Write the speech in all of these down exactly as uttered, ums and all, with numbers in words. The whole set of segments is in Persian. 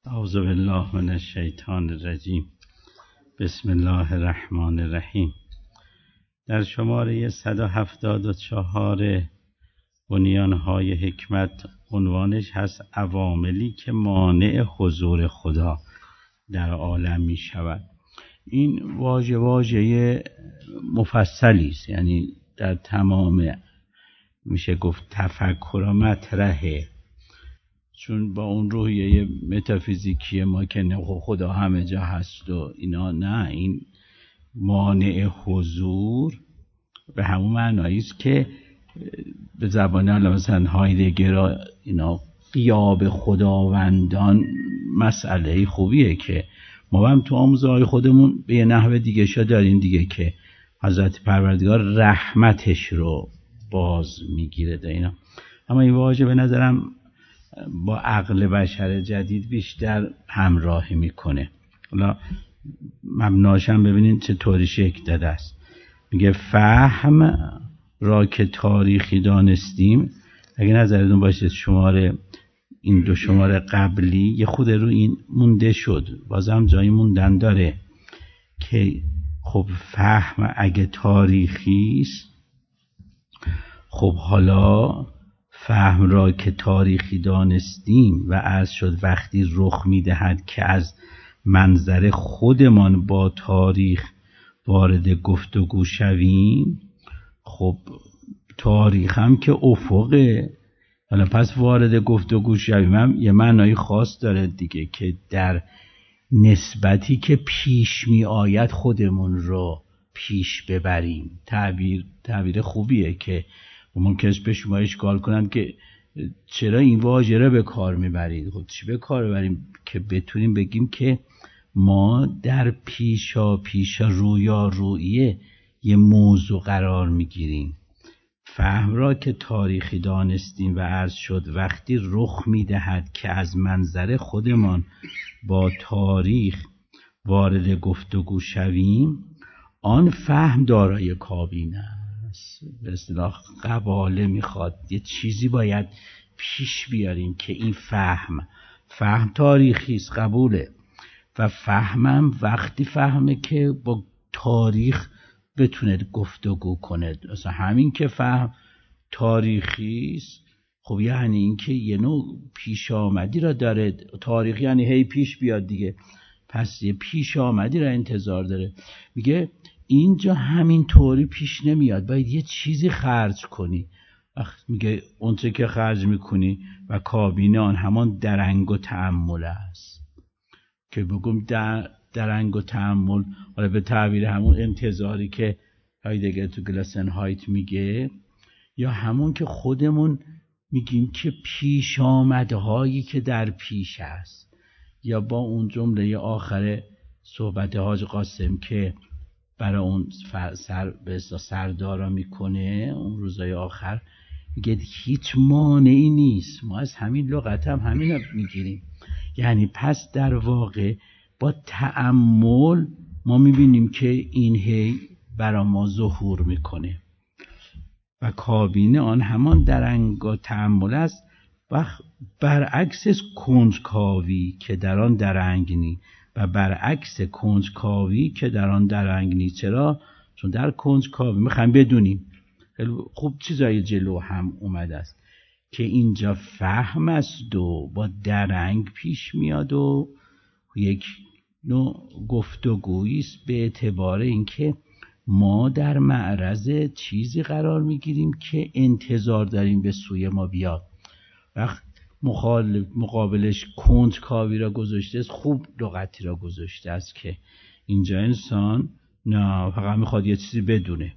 اعوذ بالله من الشیطان الرجیم. بسم الله الرحمن الرحیم. در شماره صد و هفتاد و چهار بنیانهای حکمت عنوانش هست عواملی که مانع حضور خدا در عالم می شود. این واژه واژه مفصلی است، یعنی در تمام میشه گفت تفکر و مطرحه، چون با اون روحیه متافیزیکی ما که نه خدا همه جا هست و اینا، نه، این مانع حضور به همون معنایی است که به زبان حالا مثلا هایدگر اینا غیاب خداوندان مسئله خوبیه که ما هم تو آموزه‌های خودمون به یه نحو دیگه شا داریم دیگه، که حضرت پروردگار رحمتش رو باز میگیره ده اینا. اما این واژه به نظرم با عقل بشر جدید بیشتر همراهی میکنه. حالا مبناشم ببینید چه طوری شکل داده است. میگه فهم را که تاریخی دانستیم. اگه نظرتون باشه شماره این دو شماره قبلی یه خود رو این مونده شد، بازم جایی موندن داره که خب فهم اگه تاریخی است، خب حالا فهم را که تاریخی دانستیم و عرض شد وقتی رخ میدهد که از منظر خودمان با تاریخ وارد گفتگو شویم. خب تاریخ هم که افقه، حالا پس وارد گفتگو شویم هم یه معنای خاص داره دیگه، که در نسبتی که پیش می آید خودمون رو پیش ببریم. تعبیر تعبیر خوبیه که ممکنه به شما اشکال کنن که چرا این واژه رو به کار میبرید. خب چی به کار ببریم؟ که بتونیم بگیم که ما در پیشا پیشا رویا رویه یه موضوع قرار میگیریم. فهم را که تاریخی دانستیم و عرض شد وقتی رخ میدهد که از منظر خودمان با تاریخ وارد گفتگو شویم، آن فهم دارای کابینه است. به اصطلاح قباله میخواد، یه چیزی باید پیش بیاریم که این فهم فهم تاریخی است، قبوله، و فهمم وقتی فهمه که با تاریخ بتونه گفتگو کنه. مثلا همین که فهم تاریخی است، خب یعنی این که یه نوع پیش آمدی را داره. تاریخ یعنی هی پیش بیاد دیگه، پس یه پیش آمدی را انتظار داره. میگه اینجا همین طوری پیش نمیاد، باید یه چیزی خرج کنی. میگه اونچه که خرج میکنی و کابینه آن همان درنگ و تأمل است. که بگم در درنگ و تأمل، حالا به تعبیر همون انتظاری که هایدگر تو گلاسنهایت میگه، یا همون که خودمون میگیم که پیش آمده هایی که در پیش است، یا با اون جمله آخر صحبت حاج قاسم که برای اون سر به سردارا میکنه اون روزای آخر، میگه هیچ مانعی نیست. ما از همین لغت هم همین رو میگیریم، یعنی پس در واقع با تأمل ما میبینیم که این هی برای ما ظهور میکنه و کابینه آن همان درنگ و تأمل است، و برعکس کنجکاوی که در آن درنگ نی و برعکس کنجکاوی که در آن درنگ نی. چرا؟ چون در کنجکاوی میخوایم بدونیم. خوب چیزای جلو هم اومده است که اینجا فهم است و با درنگ پیش میاد و یک نوع گفتگویی است به اعتبار اینکه ما در معرض چیزی قرار میگیریم که انتظار داریم به سوی ما بیاد. وقت مخالف مقابلش کنجکاوی را گذاشته است، خوب لغتی را گذاشته است که اینجا انسان نه فقط میخواد یه چیزی بدونه.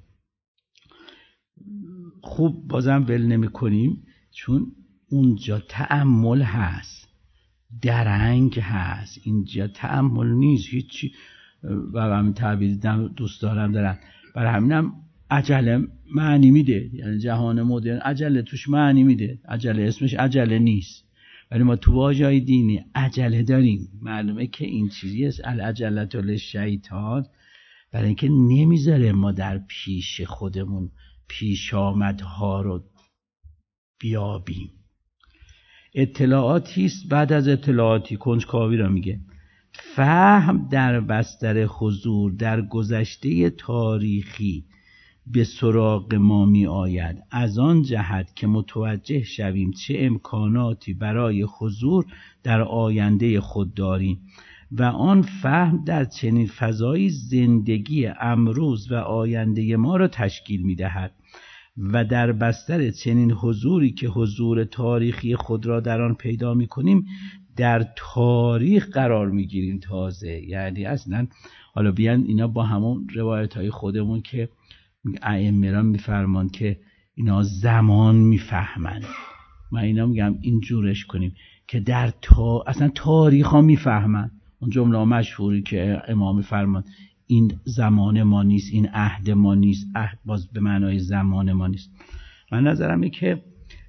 خوب بازم ول نمی کنیم، چون اونجا تأمل هست، درنگ هست، اینجا تأمل نیست هیچی. و همین تعبیر دوست دارم دارم، برای همینم عجله معنی میده. یعنی جهان مدرن عجله توش معنی میده. عجله اسمش عجله نیست، ولی ما تو واژه‌های دینی عجله داریم. معلومه که این چیزی است العجله للشیطان، برای اینکه نمیذاره ما در پیش خودمون پیش آمدها رو بیابیم. اطلاعاتی است بعد از اطلاعاتی، کنجکاوی را میگه. فهم در بستر حضور در گذشته تاریخی به سراغ ما می آید، از آن جهت که متوجه شویم چه امکاناتی برای حضور در آینده خود داریم و آن فهم در چنین فضایی زندگی امروز و آینده ما را تشکیل می دهد و در بستر چنین حضوری که حضور تاریخی خود را در آن پیدا می کنیم در تاریخ قرار می گیریم. تازه یعنی اصلا حالا بیان اینا با همون روایت های خودمون که ائمه را میفرمان که اینا زمان میفهمن، من اینا میگم این جورش کنیم که در تا اصلا تاریخ ها میفهمن. اون جمله مشهوری که امام میفرمان این زمان ما نیست، این عهد ما نیست، عهد باز به معنای زمان ما نیست. من نظرم اینه که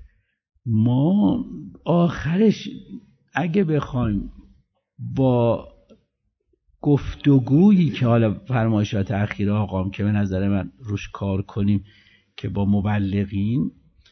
ما آخرش اگه بخوایم با گفتگویی که حالا فرمایشات اخیر آقام که به نظر من روش کار کنیم که با مبلغین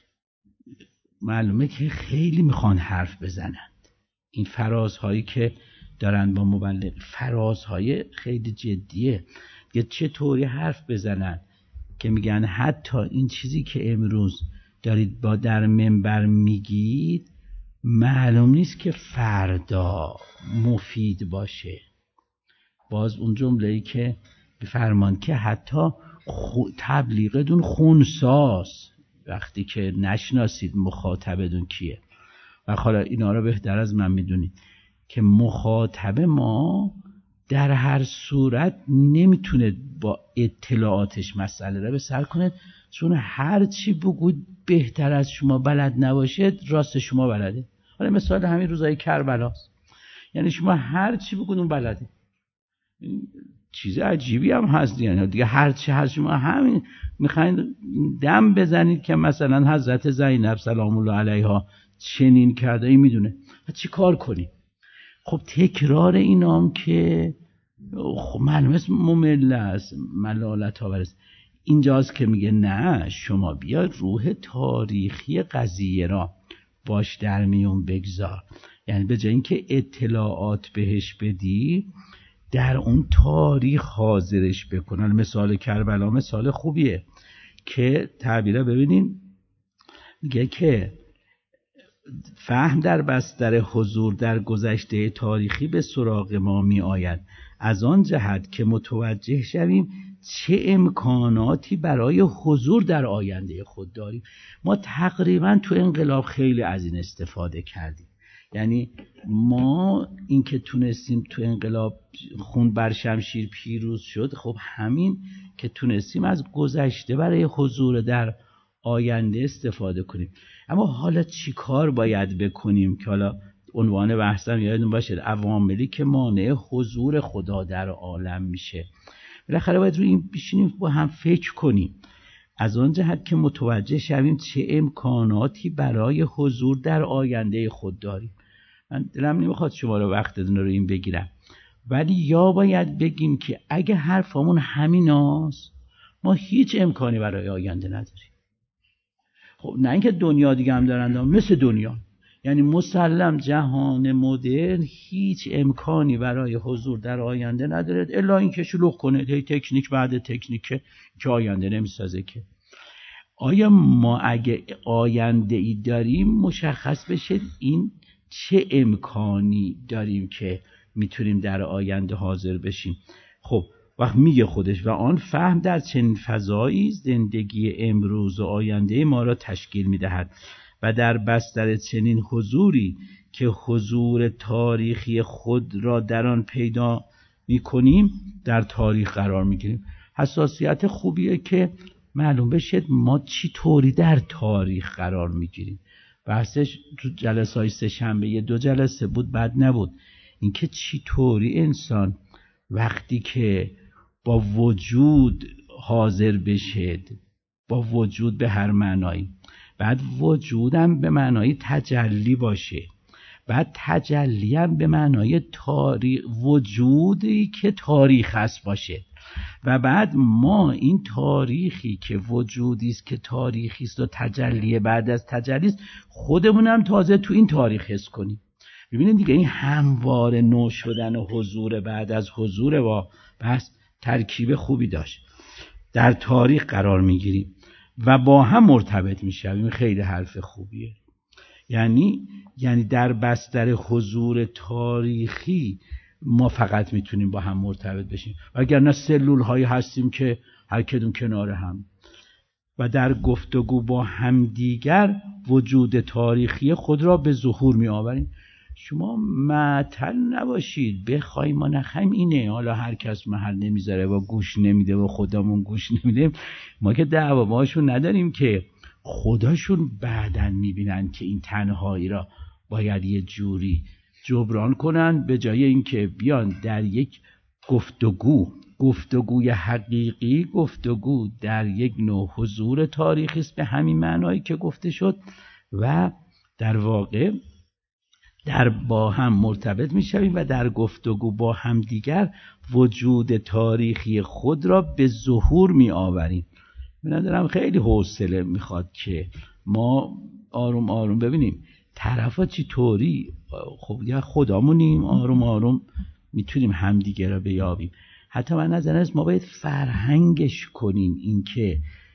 معلومه که خیلی میخوان حرف بزنند، این فرازهایی که دارن با مبلغ فرازهای خیلی جدیه، یه چطوری حرف بزنن که میگن حتی این چیزی که امروز دارید با در منبر میگید معلوم نیست که فردا مفید باشه. باز اون جمله‌ای که بفرمان که حتی تبلیغتون خونساست وقتی که نشناسید مخاطبتون کیه. و حالا اینا رو بهتر از من میدونید که مخاطب ما در هر صورت نمیتونه با اطلاعاتش مسئله رو به سر کنه، چون هر چی بگوید بهتر از شما بلد نباشه راست شما بلده. حالا مثال همین روزای کربلاست، یعنی شما هر چی بگوید اون بلده. چیز عجیبی هم هست، یعنی دیگه هر چی هست شما همین میخواین دم بزنید که مثلا حضرت زینب سلام الله علیها چنین کرده، این میدونه چی کار کنی. خب تکرار اینام که خب معلومه ممل است، ملالت آور است. اینجاست که میگه نه شما بیا روح تاریخی قضیه را باش در میون بگذار، یعنی به جای اینکه اطلاعات بهش بدی در اون تاریخ حاضرش بکنن. مثال کربلا مثال خوبیه که تعبیره ببینین، میگه که فهم در بستر حضور در گذشته تاریخی به سراغ ما می آید، از آن جهت که متوجه شویم چه امکاناتی برای حضور در آینده خود داریم. ما تقریبا تو انقلاب خیلی از این استفاده کردیم، یعنی ما این که تونستیم تو انقلاب خون بر شمشیر پیروز شد، خب همین که تونستیم از گذشته برای حضور در آینده استفاده کنیم. اما حالا چی کار باید بکنیم که حالا عنوان بحثم یادتون باشه عواملی که مانع حضور خدا در عالم میشه. بالاخره باید روی این بشینیم با هم فکر کنیم، از آن جهت که متوجه شویم چه امکاناتی برای حضور در آینده خود داریم. من دلم نمیخواد شما رو وقتتون رو این بگیرم، ولی یا باید بگیم که اگه حرفمون همیناست ما هیچ امکانی برای آینده نداریم. خب نه اینکه دنیا دیگه هم دارند مثل دنیا، یعنی مسلم جهان مدرن هیچ امکانی برای حضور در آینده نداره الا اینکه شلوغ کنه، هی تکنیک بعد تکنیک که آینده نمیسازه. که آیا ما اگه آینده ای داریم مشخص بشه این چه امکانی داریم که میتونیم در آینده حاضر بشیم. خب وقت میگه خودش و آن فهم در چنین فضایی زندگی امروز و آینده ما را تشکیل میدهد و در بستر چنین حضوری که حضور تاریخی خود را در آن پیدا میکنیم در تاریخ قرار میگیریم. حساسیت خوبیه که معلوم بشه ما چی طوری در تاریخ قرار میگیریم. بحثش تو جلسه های سه شنبه یه دو جلسه بود، بد نبود، اینکه چی طوری انسان وقتی که با وجود حاضر بشه، با وجود به هر معنایی، بعد وجودم به معنای تجلی باشه، بعد تجلی هم به معنای تاریخ، وجودی که تاریخ هست باشه. و بعد ما این تاریخی که وجودی است که تاریخی است و تجلی بعد از تجلی است، خودمون هم تازه تو این تاریخ حس کنیم. ببینید دیگه این همواره نو شدن و حضور بعد از حضور با بس ترکیب خوبی داشت. در تاریخ قرار میگیریم و با هم مرتبط میشیم. خیلی حرف خوبیه. یعنی یعنی در بستر حضور تاریخی ما فقط میتونیم با هم مرتبط بشیم، وگرنه سلول هایی هستیم که هر کدوم کنار هم. و در گفتگو با همدیگر وجود تاریخی خود را به ظهور می آوریم. شما معطل نباشید، بخوایم ما نخوایم اینه، حالا هر کس محل نمیذاره و گوش نمیده و خودمون گوش نمیده، ما که دعوا باشون نداریم که خودشون بعدن میبینن که این تنهایی را باید یه جوری جبران کنن، به جای اینکه بیان در یک گفتگو گفتگوی حقیقی، گفتگو در یک نوع حضور تاریخی است به همین معنایی که گفته شد و در واقع در با هم مرتبط میشویم و در گفتگو با هم دیگر وجود تاریخی خود را به ظهور می آوریم. من دارم خیلی حوصله میخواد که ما آروم آروم ببینیم طرفا چی طوری، خب یا خودمونیم آروم آروم میتونیم همدیگه را بیابیم. حتی من نظر است ما باید فرهنگش کنیم این که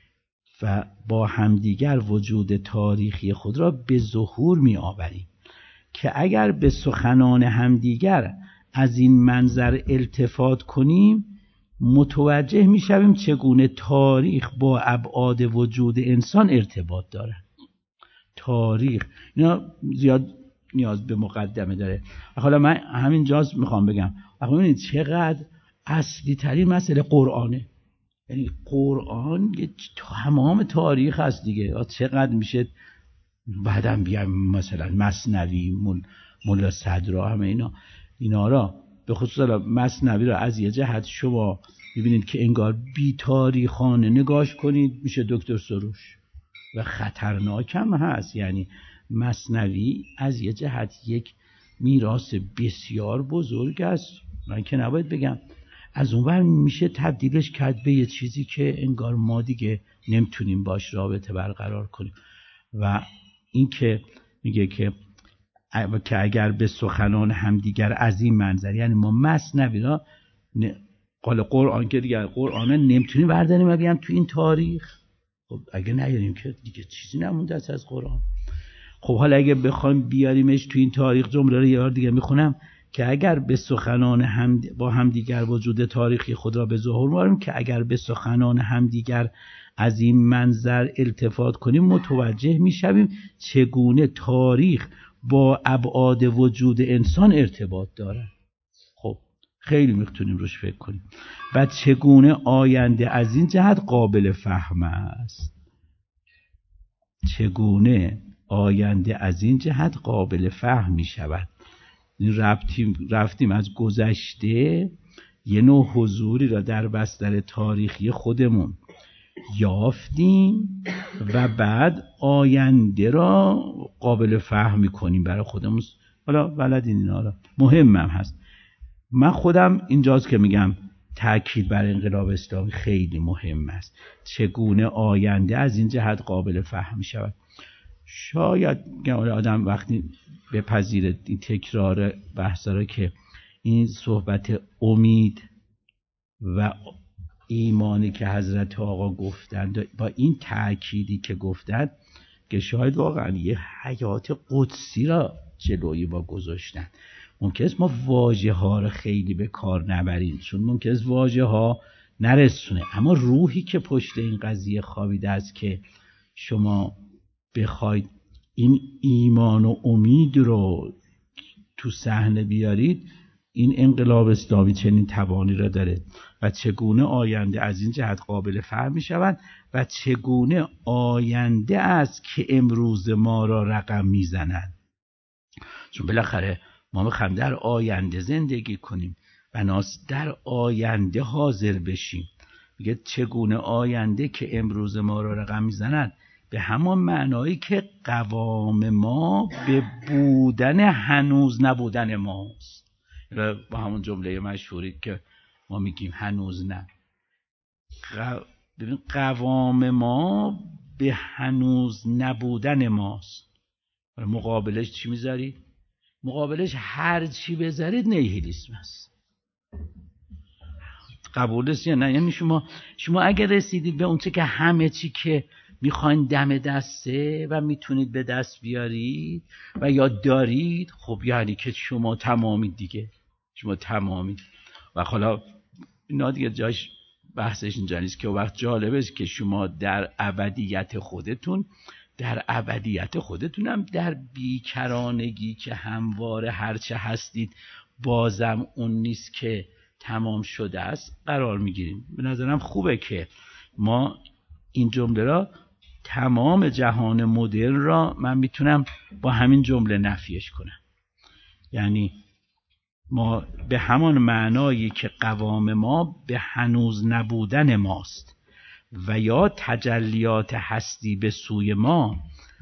و با همدیگر وجود تاریخی خود را به ظهور می آوریم که اگر به سخنان همدیگر از این منظر التفات کنیم متوجه می شویم چگونه تاریخ با ابعاد وجود انسان ارتباط دارد. تاریخ اینا زیاد نیاز به مقدمه داره. حالا من همین جاست میخوام بگم ببینید چقدر اصلی ترین مسئله قرآنه. یعنی قرآن تمام تاریخ هست دیگه. چقدر میشه بعدم بیایم مثلا مثنوی، مولا صدرا، همه اینا اینا را به خصوص مثنوی را از یه جهت شما میبینید که انگار بی تاریخانه نگاش کنید میشه دکتر سروش و خطرناک هم هست. یعنی مثنوی از یه جهت یک میراث بسیار بزرگ است، من که نباید بگم. از اونور میشه تبدیلش کرد به یه چیزی که انگار ما دیگه نمیتونیم باش رابطه برقرار کنیم. و این که میگه که که اگر به سخنان همدیگر از این منظر، یعنی ما مثنوی را قال قرآن که دیگه قرآن نمیتونیم برداریم و بیام تو این تاریخ. خب اگه نیاریم که دیگه چیزی نمونده است از قرآن. خب حالا اگه بخوایم بیاریمش تو این تاریخ، جمله رو یه بار دیگه میخونم که اگر به سخنان هم با همدیگر وجود تاریخی خود را به ظهور میاریم که اگر به سخنان همدیگر از این منظر التفات کنیم متوجه میشویم چگونه تاریخ با ابعاد وجود انسان ارتباط دارد. خب خیلی میتونیم روش فکر کنیم. و چگونه آینده از این جهت قابل فهم است. چگونه آینده از این جهت قابل فهم می شود. رفتیم, رفتیم از گذشته یه نوع حضوری را در بستر تاریخی خودمون یافتیم و بعد آینده را قابل فهم می کنیم برای خودمون. حالا بلدین اینا را، مهم هم هست. من خودم اینجاست که میگم تأکید بر انقلاب اسلامی خیلی مهم است. چگونه آینده از این جهت قابل فهم می شود. شاید آدم وقتی بپذیره این تکرار بحثا را که این صحبت امید و ایمانی که حضرت آقا گفتند با این تأکیدی که گفتند که شاید واقعا یه حیات قدسی را جلوی با گذاشتن. ممکن است ما واژه ها را خیلی به کار نبریم چون ممکن است واژه ها نرسونه، اما روحی که پشت این قضیه خوابیده است که شما بخواید این ایمان و امید رو تو صحنه بیارید، این انقلاب اسلامی چنین توانی را داره. و چگونه آینده از این جهت قابل فهم می شود و چگونه آینده است که امروز ما را رقم می زند. چون بالاخره ما میخوایم در آینده زندگی کنیم و ناس در آینده حاضر بشیم. میگه چگونه آینده که امروز ما را رقم میزند، به همان معنایی که قوام ما به بودن هنوز نبودن ماست. با همون جمله مشهوری که ما میگیم هنوز نه. ببین قوام ما به هنوز نبودن ماست. مقابلش چی میذاری؟ مقابلش هر چی بذارید نیهیلیسم است. قبول است یا نه؟ یعنی شما شما اگر رسیدید به اون چه که همه چی که میخواین دم دسته و میتونید به دست بیارید و یا دارید، خب یعنی که شما تمامید دیگه، شما تمامید. و حالا اینا دیگه جاش بحثش اینجا نیست که وقت جالبه است که شما در ابدیت خودتون در ابدیت خودتون هم در بیکرانگی که همواره هرچه هستید بازم اون نیست که تمام شده است قرار میگیریم. به نظرم خوبه که ما این جمله را، تمام جهان مدرن را من میتونم با همین جمله نفیش کنم. یعنی ما به همان معنایی که قوام ما به هنوز نبودن ماست و یا تجلیات هستی به سوی ما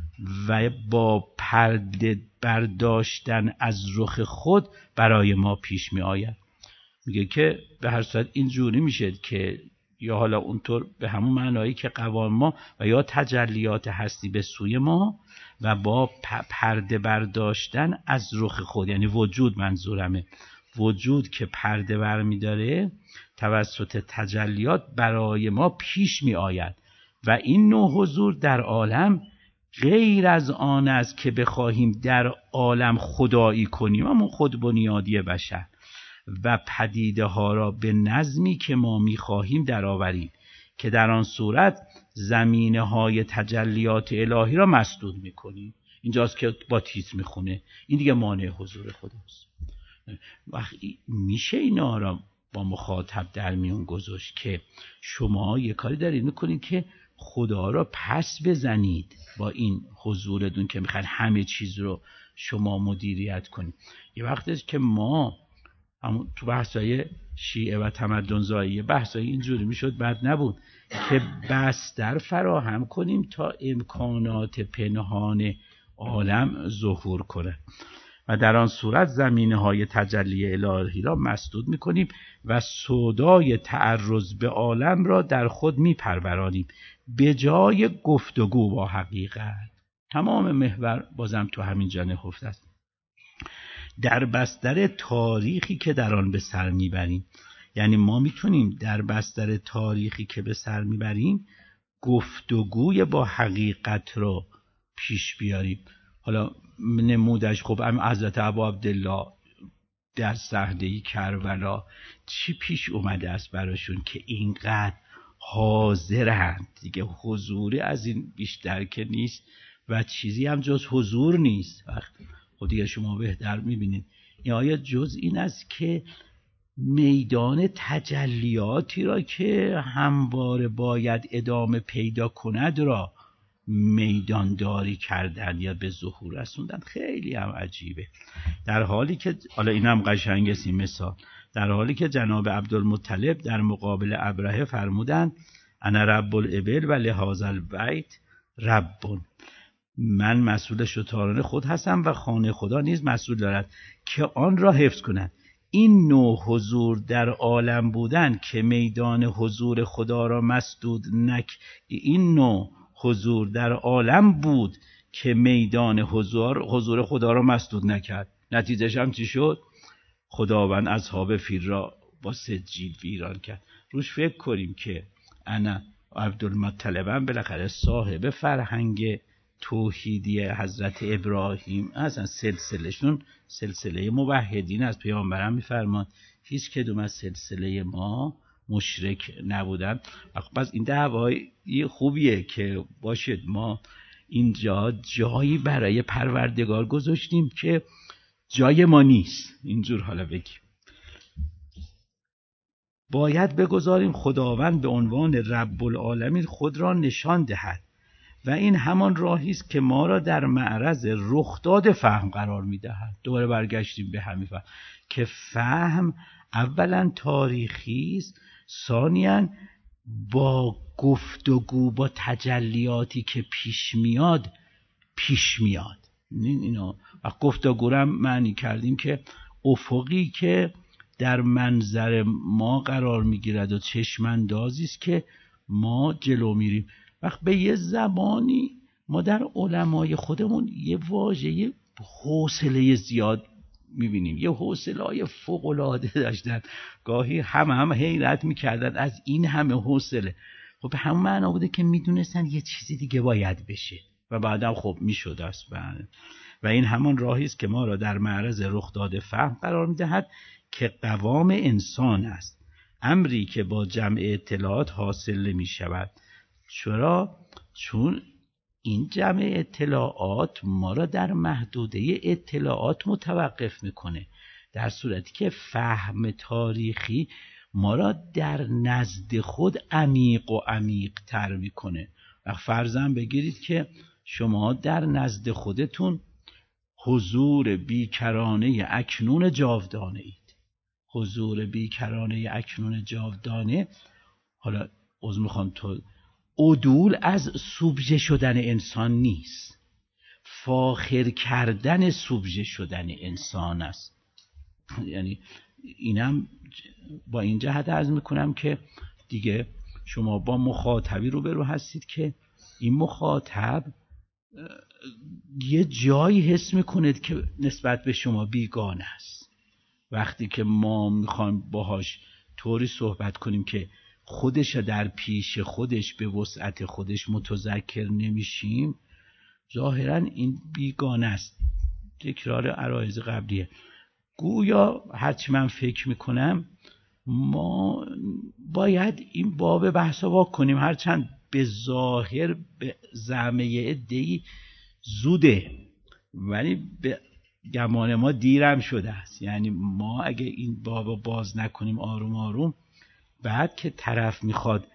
و با پرده برداشتن از رخ خود برای ما پیش می آید. میگه که به هر صورت اینجوری میشه که یا حالا اونطور به همون معنایی که قوام ما و یا تجلیات هستی به سوی ما و با پرده برداشتن از رخ خود، یعنی وجود منظورمه، وجود که پرده برمی داره توسط تجلیات برای ما پیش می آید و این نوع حضور در عالم غیر از آن است که بخواهیم در عالم خدایی کنیم، اما خود بنیادی بشر و پدیده ها را به نظمی که ما می خواهیم در آوریم که در آن صورت زمینه های تجلیات الهی را مسدود می کنیم. اینجاست که با تیز می خونه، این دیگه مانع حضور خداست. وقتی میشه اینا را با مخاطب در میون گذاشت که شما یه کاری دارید میکنید که خدا را پس بزنید با این حضورتون که میخواید همه چیز رو شما مدیریت کنید. یه وقتی است که ما همون تو بحثای شیعه و تمدن‌زایی بحثای اینجوری میشد، بد نبود که بستر فراهم کنیم تا امکانات پنهان عالم ظهور کنه و در آن صورت زمینه‌های تجلی الهی را مسدود می‌کنیم و سودای تعرض به عالم را در خود می‌پرورانیم به جای گفتگو با حقیقت. تمام محور بازم تو همین جا نهفته است. در بستر تاریخی که در آن به سر می‌بریم، یعنی ما می‌تونیم در بستر تاریخی که به سر می‌بریم گفتگوی با حقیقت رو پیش بیاریم. حالا نمودش خب حضرت ابا عبدالله در صحنه کربلا چی پیش اومده است براشون که اینقدر حاضرند دیگه، حضور از این بیشتر که نیست و چیزی هم جز حضور نیست. وقت خب دیگه شما بهتر میبینید این آیه جز این است که میدان تجلیاتی را که همواره باید ادامه پیدا کند را میدان داری کردن یا به ظهور رسوندن. خیلی هم عجیبه. در حالی که حالا اینم قشنگ است این مثال، در حالی که جناب عبدالمطلب در مقابل ابرهه فرمودند انا رب الابل و لهذا البیت رب، من مسئول شتران خود هستم و خانه خدا نیز مسئول دارد که آن را حفظ کند. این نوع حضور در عالم بودن که میدان حضور خدا را مسدود نک این نوع حضور در عالم بود که میدان حضور حضور خدا را مسدود نکرد. نتیجهش هم چی شد؟ خداوند اصحاب فیل را با سجیل ویران کرد. روش فکر کنیم که انا عبدالمطلبم بالاخره صاحب فرهنگ توحیدی حضرت ابراهیم، اصلا سلسلهشون سلسله موحدین از پیامبرم میفرمان هیچ کدوم از سلسله ما مشرک نبودن. پس این دعوای خوبیه که باشد ما اینجا جایی برای پروردگار گذاشتیم که جای ما نیست. اینجور حالا بگیم باید بگذاریم خداوند به عنوان رب العالمین خود را نشان دهد و این همان راهی است که ما را در معرض رخداد فهم قرار می‌دهد. دوباره برگشتیم به همین فهم که فهم اولا تاریخی است، ثانیاً با گفتگو با تجلیاتی که پیش میاد پیش میاد. اینا و گفتگو را معنی کردیم که افقی که در منظر ما قرار میگیرد و چشماندازی است که ما جلو میریم. وقت به یه زبانی ما در علمای خودمون یه واژه حوصله زیاد میبینیم، یه حوصله‌های فوق‌العاده داشتن، گاهی هم هم حیرت میکردن از این همه حوصله. خب به همون معنا بوده که میدونستن یه چیزی دیگه باید بشه و بعدم خب میشد است. و این همان راهی است که ما را در معرض رخداد فهم قرار میدهد که قوام انسان است، امری که با جمع اطلاعات حاصل نمی شود. چرا؟ چون این جمع اطلاعات ما را در محدوده اطلاعات متوقف میکنه، در صورتی که فهم تاریخی ما را در نزد خود عمیق و عمیق تر میکنه. و فرضاً بگیرید که شما در نزد خودتون حضور بیکرانه اکنون جاودانه اید. حضور بیکرانه اکنون جاودانه، حالا عذر میخوام، تو عدول از سوبژه شدن انسان نیست، فاخر کردن سوبژه شدن انسان است. یعنی اینم با این جهت عرض میکنم که دیگه شما با مخاطبی روبرو هستید که این مخاطب یه جایی حس میکنید که نسبت به شما بیگانه است. وقتی که ما میخوایم باهاش طوری صحبت کنیم که خودش در پیش خودش به وسعت خودش متذکر نمیشیم، ظاهرا این بیگانه است. تکرار عرایض قبلیه. گویا هرچی من فکر میکنم ما باید این باب بحثا وا کنیم، هرچند به ظاهر به زعمه عده‌ای زوده، ولی به گمان ما دیرم شده است. یعنی ما اگه این باب باز نکنیم آروم آروم، بعد که طرف میخواد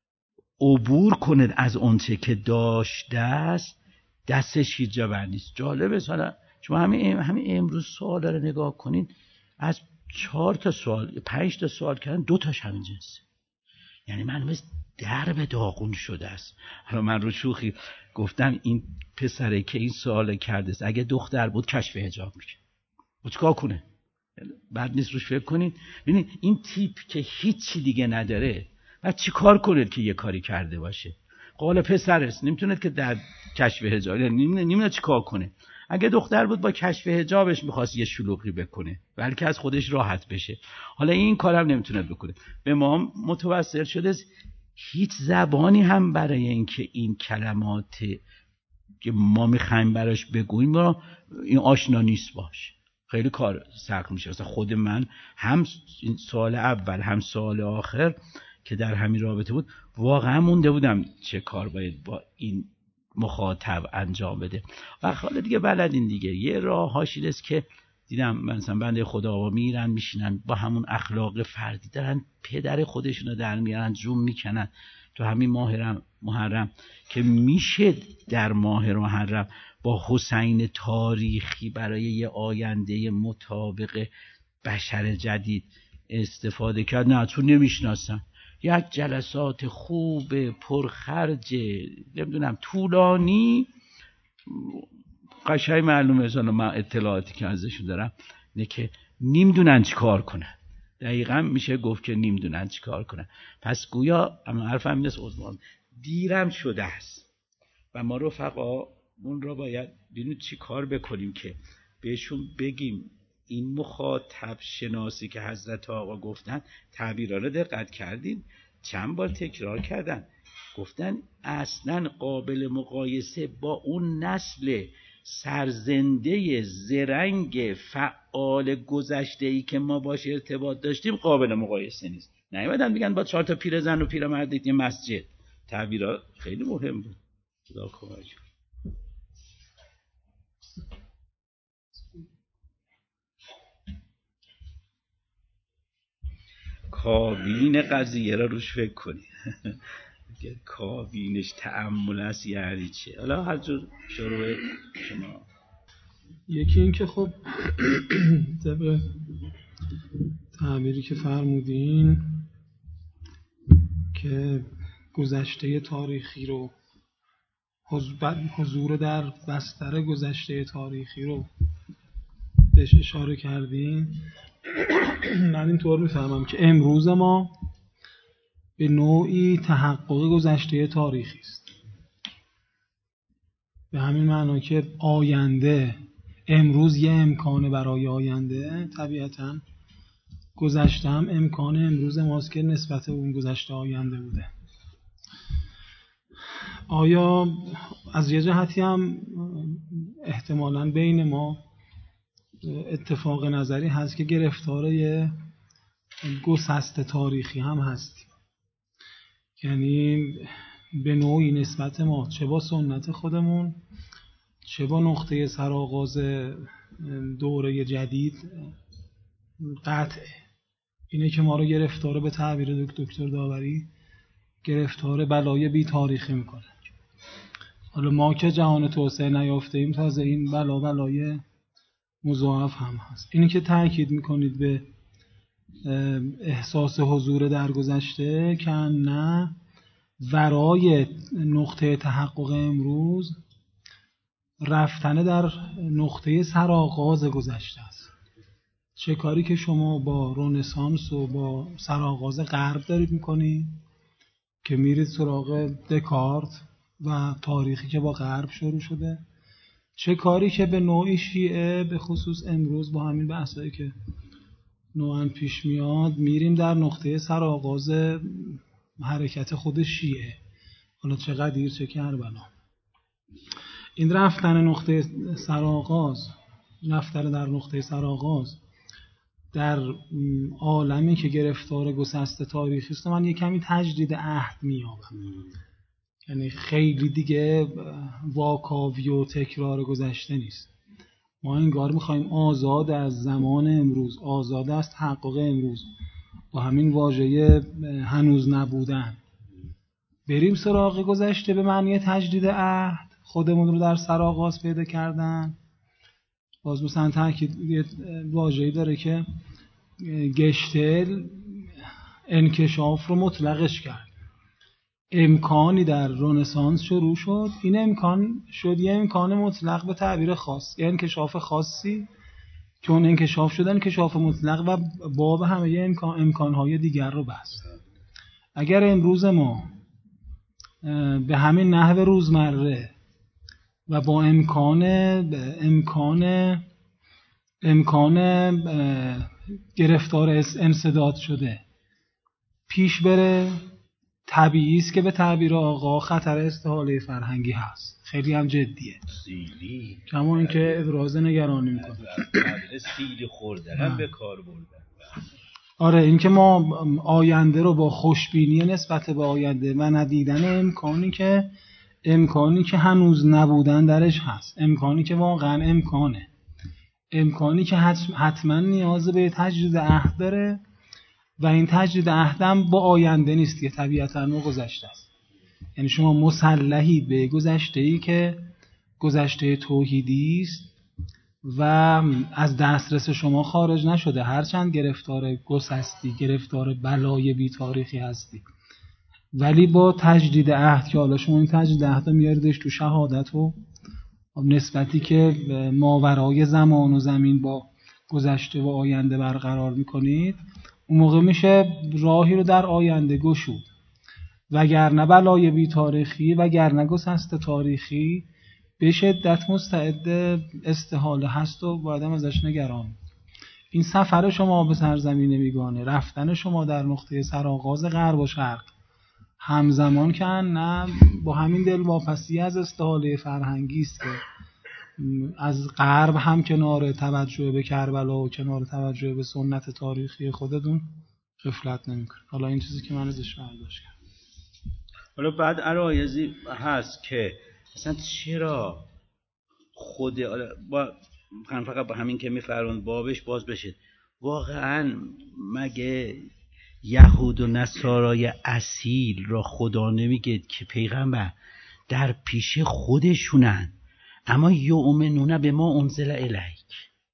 عبور کنه از اونچه که داشته است دستش هیچ جا بر نیست. جالبه حالا شما همین همین امروز سوال رو نگاه کنین، از چهار تا سوال پنج تا سوال کردن دو تاش همین جنسه. یعنی من مثل درب داغون شده است. حالا من رو شوخی گفتم این پسره که این سوال کرده است اگه دختر بود کشف حجاب میکنه، و چیکار کنه؟ بعد نیست روش فکر کنین. ببینید این تیپ که هیچی دیگه نداره بعد چی کار کنه که یه کاری کرده باشه؟ قال پسر است، نمیتونه که در کشف حجاب، نمیدونه نمیدونه چی کار کنه. اگه دختر بود با کشف حجابش میخواست یه شلوغی بکنه بلکه از خودش راحت بشه. حالا این کارم نمیتونه بکنه. به ما متوسل شده هیچ زبانی هم برای اینکه این کلمات که ما میخوایم براش بگوییم را این آشنا نیست باشه. خیلی کار سخت میشه. مثلا خود من هم این سال اول هم سال آخر که در همین رابطه بود واقعا مونده بودم چه کار باید با این مخاطب انجام بده. و حالا دیگه بلدین دیگه، یه راه هاشی است که دیدم مثلا بنده خدا ها میرن میشینن با همون اخلاق فردی دارن پدر خودشونو در میارن جون میکنن تو همین محرم محرم که میشه در ماه محرم با حسین تاریخی برای یه آینده مطابق بشر جدید استفاده کرد. نه چون نمیشناسن. یک جلسات خوب پرخرج نمیدونم طولانی قشنگ معلومه مثلا من اطلاعاتی که ازشون دارم اینه که نمیدونن چی کار کنن. دقیقا میشه گفت که نمیدونن چی کار کنن. پس گویا اما حرفم این است عضوان دیرم شده است و ما رفقا اون را باید ببینیم چی کار بکنیم که بهشون بگیم این مخاطب شناسی که حضرت آقا گفتن تعبیرها رو دقت کردین چند بار تکرار کردن، گفتن اصلا قابل مقایسه با اون نسل سرزنده زرنگ فعال گذشته‌ای که ما باش ارتباط داشتیم قابل مقایسه نیست. نیومدن میگن با چهار تا پیرزن و پیرمرد یه مسجد. تعبیرها خیلی مهم بود. خدا کمک. کاوین قضیه را روش فکر کنی. کاوینش تأمل است یعنی چه؟ حالا هر جور شروع شما. یکی این که خب طبق تعبیری که فرمودین که گذشته تاریخی رو حضور در بستر گذشته تاریخی رو بهش اشاره کردین، من اینطور میفهمم که امروز ما به نوعی تحقق گذشته تاریخی است. به همین معنا که آینده، امروز یه امکانه برای آینده، طبیعتاً گذشته هم امکان امروز ماست که نسبت به اون گذشته آینده بوده. آیا از یه جهتی هم احتمالاً بین ما اتفاق نظری هست که گرفتار یه گسست تاریخی هم هستیم، یعنی به نوعی نسبت ما چه با سنت خودمون چه با نقطه سرآغاز دوره جدید قطعه اینه که ما رو گرفتار، به تعبیر دکتر داوری، گرفتار بلای بی تاریخی میکنه. حالا ما که جهان توسعه نیافته ایم، تازه این بلا بلای مضاعف هم هست. اینی که تأکید میکنید به احساس حضور در گذشته که نه ورای نقطه تحقق امروز رفتن در نقطه سرآغاز گذشته است. چه کاری که شما با رنسانس و با سرآغاز غرب دارید میکنید که میرید سراغ دکارت و تاریخی که با غرب شروع شده، چه کاری که به نوعی شیعه به خصوص امروز با همین بحثایی که نوعاً پیش میاد میریم در نقطه سرآغاز حرکت خود شیعه، حالا چه قدیر چه کربلا. این رفتن نقطه سرآغاز، رفتن در نقطه سرآغاز در عالمی که گرفتار گسست تاریخی است، من یک کمی تجدید عهد میابم. یعنی خیلی دیگه واکاوی و تکرار گذشته نیست. ما انگار میخوایم آزاد از زمان امروز، آزاد از تحقق امروز، با همین واژه هنوز نبودن بریم سراغ گذشته به معنی تجدید عهد، خودمون رو در سرآغاز پیدا کردن. باز مثلا تاکید واژه‌ای داره که گشتل انکشاف رو مطلقش کرد. امکانی در رنسانس شروع شد، این امکان شد یه امکان مطلق به تعبیر خاص، یه انکشاف خاصی، چون انکشاف شدن انکشاف مطلق و باب همه یه امکان امکانهای دیگر رو بست. اگر امروز ما به همین نحو روزمره و با امکان امکان امکان گرفتار انسداد شده پیش بره، طبیعی است که به تعبیر آقا خطر استحاله فرهنگی هست. خیلی هم جدیه. سیلی کما اینکه ابراز نگرانی میکنه. تعبیر سیلی خوردن به کار بردن. آره، این که ما آینده رو با خوشبینی نسبت به آینده و ندیدن امکانی که امکانی که هنوز نبودن درش هست، امکانی که واقعا امکانه، امکانی که حتما نیاز به تجدید عهد داره و این تجدید عهد هم با آینده نیست که طبیعتاً با گذشته است. یعنی شما مسلحی به گذشته‌ای که گذشته توحیدی است و از دسترس شما خارج نشده، هرچند گرفتار گسستی، گرفتار بلای بی تاریخی هستی، ولی با تجدید عهد که حالا شما این تجدید عهد میاریدش تو شهادت و نسبتی که ماورای زمان و زمین با گذشته و آینده برقرار میکنید، اون موقع میشه راهی رو در آینده گشود. وگرنه بلای بی تاریخی، وگرنه گسست تاریخی به شدت مستعد استحاله هست و باید هم ازش نگران. این سفر شما به سرزمین میگانه، رفتن شما در نقطه سرآغاز غرب و شرق همزمان که نه با همین دلواپسی از استحاله فرهنگی است که از غرب هم کنار توجه به کربلا و کنار توجه به سنت تاریخی خودتون غفلت نمیکنه. حالا این چیزی که من ازش برداشت کردم. حالا بعد عرایزی هست که اصلا چرا خود با فقط با همین که میفرمون بابش باز بشه، واقعا مگه یهود و نصارای اصیل را خدا نمیگه که پیغمبر در پیش خودشونن اما یؤمنون به ما انزل الیک؟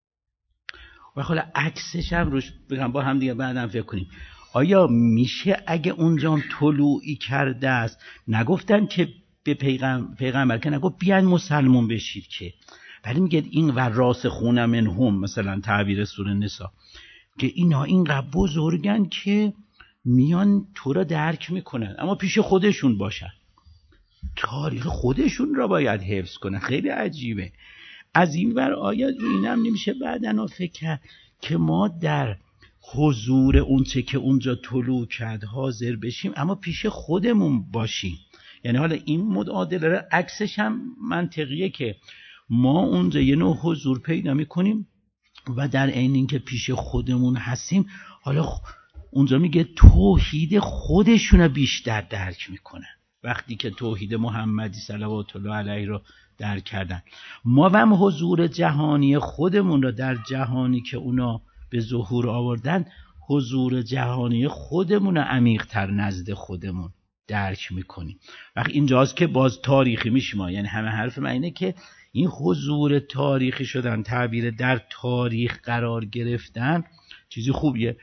و حالا عکسش هم روش بگم با هم دیگه بعدم فکر کنیم. آیا میشه اگه اونجا طلوعی کرده است، نگفتن که به پیغمبر پیغمبر که نگفت بیان مسلمون بشید که، ولی میگه این و راسخون منهم، مثلا تعبیر سوره نساء، که اینا اینقدر بزرگن که میان تو را درک میکنن اما پیش خودشون باشن، تاریخ خودشون را باید حفظ کنن. خیلی عجیبه. از این ور آیا رو اینم نمیشه بعدن فکر کرد که ما در حضور اون چه که اونجا طلوع کرد حاضر بشیم اما پیش خودمون باشیم؟ یعنی حالا این معادله عکسش هم منطقیه که ما اونجا یه نوع حضور پیدا میکنیم و در عین اینکه پیش خودمون هستیم حالا اونجا میگه توحید خودشون بیشتر درک میکنن وقتی که توحید محمدی صلوات الله علیه رو درک کردن. ما هم حضور جهانی خودمون رو در جهانی که اونا به ظهور آوردن حضور جهانی خودمون رو عمیق‌تر نزد خودمون درک میکنیم. وقتی اینجاست که باز تاریخی میشیم، یعنی همه حرف من اینه که این حضور تاریخی شدن، تعبیر در تاریخ قرار گرفتن چیزی خوبیه.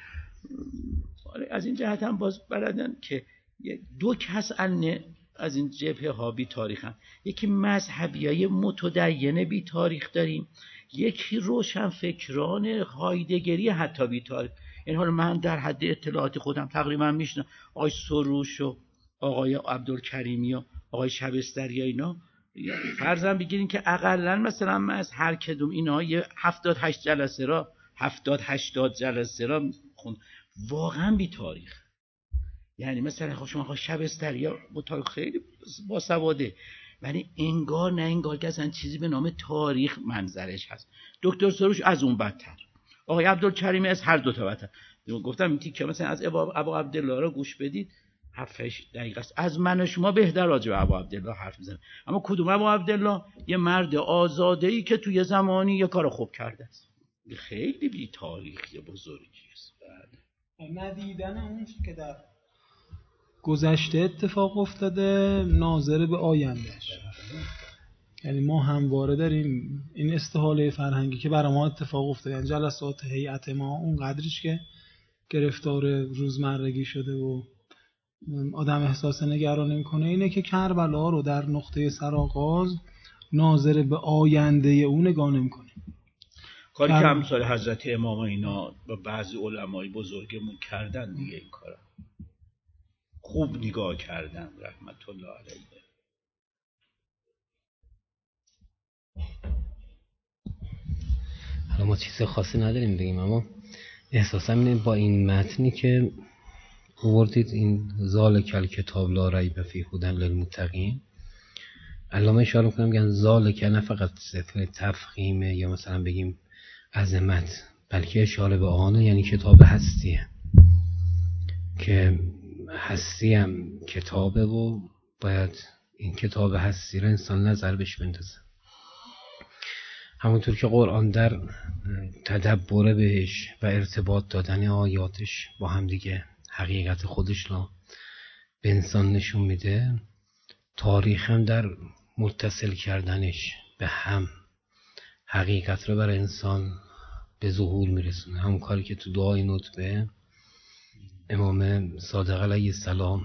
از این جهت هم باز بلدن که دو کس از این جبهه ها بی تاریخن، یکی مذهبی های متدین بی تاریخ داریم، یکی روشن فکران هایدگری حتی بی تاریخ. این حالا من در حد اطلاعات خودم تقریبا میشنم آقای سروش و آقای عبدالکریمی و آقای شبستری اینا فرضاً بگیریم که اقلاً مثلا من از هر کدوم اینا یه هفتاد هشت جلسه را هفتاد هشتاد جلسه را خوند، واقعا بی تاریخ. یعنی مثلا خب شما شبستری با تاریخ خیلی باسواده ولی انگار نه انگار که اصلا چیزی به نام تاریخ منظرش هست. دکتر سروش از اون بدتر، آقای عبدالکریمی از هر دو تا بدتر. گفتم این تیکه مثلا از ابا عبدالله را گوش بدید هفت دقیقه است، از من و شما بهتر راجع به ابا عبدالله حرف میزنه. اما کدوم ابا عبدالله؟ یه مرد آزاده‌ای که توی زمانی یه کار خوب کرده است. خیلی بی تاریخی بزرگی است. ندیدن اون که در گذشته اتفاق افتاده ناظر به آیندهش. یعنی ما همواره داریم این استحاله فرهنگی که برای ما اتفاق افتاده، یعنی جلسات هیئت ما اون قدرش که گرفتار روزمرگی شده و آدم احساس نگرانی میکنه اینه که کربلا رو در نقطه سرآغاز ناظر به آینده اون نگاه نمیکنه. کاری که همسال حضرت امام اینا با بعضی علمای بزرگمون کردن دیگه، این کارا خوب نگاه کردن رحمت الله علیه. حالا ما چیز خاصی نداریم بگیم، اما احساسم اینه با این متنی که آوردید، این ذالک الکتاب لا ریب فیه هدی للمتقین، علامه اشاره میکنم میگن ذالک نه فقط صفت تفخیمه یا مثلا بگیم عظمت، بلکه اشاره به آنه، یعنی کتاب هستیه که هستی هم کتابه و باید این کتاب هستی رو انسان نظر بهش بندازه. همونطور که قرآن در تدبر بهش و ارتباط دادن آیاتش با هم دیگه حقیقت خودش رو به انسان نشون میده، تاریخ هم در متصل کردنش به هم حقیقت رو برای انسان به ظهور میرسونه. همون کاری که تو دعای ندبه امام صادق علیه السلام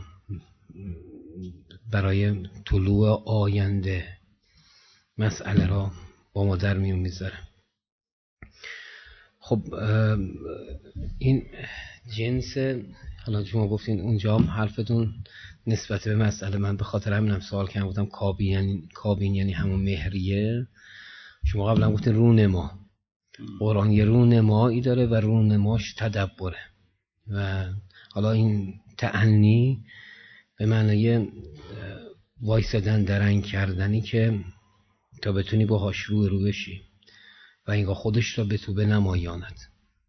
برای طلوع آینده مسئله را با ما در میون میذاره. خب این جنس، حالا شما گفتین اونجا هم حرفتون نسبت به مسئله، من به خاطر همینم سوال کردم، گفتم کابین یعنی کابین یعنی همون مهریه. شما قبلا گفتین رونما، قرآن یه رونمایی داره و رونماش تدبره و حالا این تأنی به معنی وایسادن درنگ کردنی که تا بتونی باهاش رو رو بشی و اینگاه خودش را به تو بنمایاند.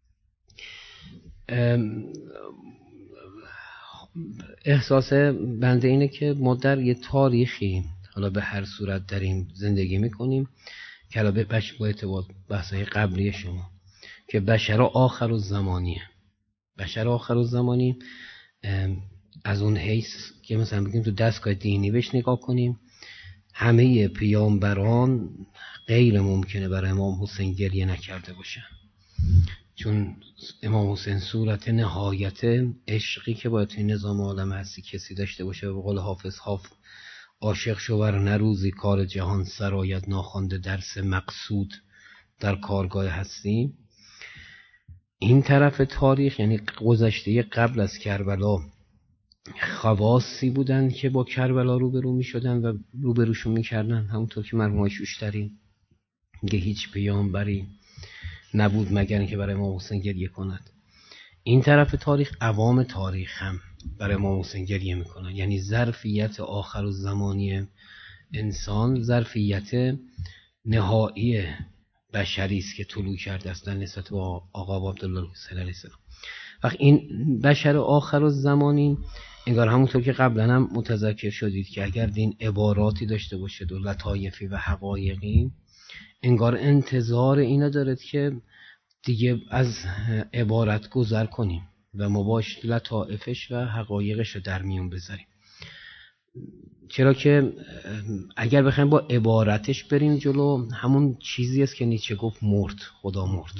احساس بنده اینه که ما در یه تاریخی حالا به هر صورت داریم زندگی میکنیم که حالا بهش با اعتبار بحثای قبلی شما که بشر آخر الزمانیه. بشر آخر الزمانی از اون حیث که مثلا بگیم تو دستگاه دینی بهش نگاه کنیم، همه پیامبران غیر ممکنه برای امام حسین گریه نکرده باشن، چون امام حسین صورت نهایت عشقی که باید توی نظام عالم هستی کسی داشته باشه. به قول حافظ حافظ عاشق شو ور نروزی کار جهان سرایت ناخوانده درس مقصود در کارگاه هستی. این طرف تاریخ یعنی گذشته قبل از کربلا خواصی بودن که با کربلا روبرو می شدن و روبروشون می کردن، همونطور که مرحوم شوشتری میگه هیچ پیامبری نبود مگر اینکه برای امام حسین گریه کند. این طرف تاریخ عوام تاریخ هم برای امام حسین گریه میکنن، یعنی ظرفیت آخر الزمانی انسان ظرفیت نهایی بشری است که طلوع کرده است در نسبت با آقا عبدالله حسین علیه السلام. وقت این بشر آخر الزمانی انگار همونطور که قبلا هم متذکر شدید که اگر دین عباراتی داشته باشه و لطایفی و حقایقی، انگار انتظار اینا دارد که دیگه از عبارت گذر کنیم و ما باش لطائفش و حقایقش رو در میون بذاریم. چرا که اگر بخوایم با عبارتش بریم جلو، همون چیزی است که نیچه گفت مرد، خدا مرد.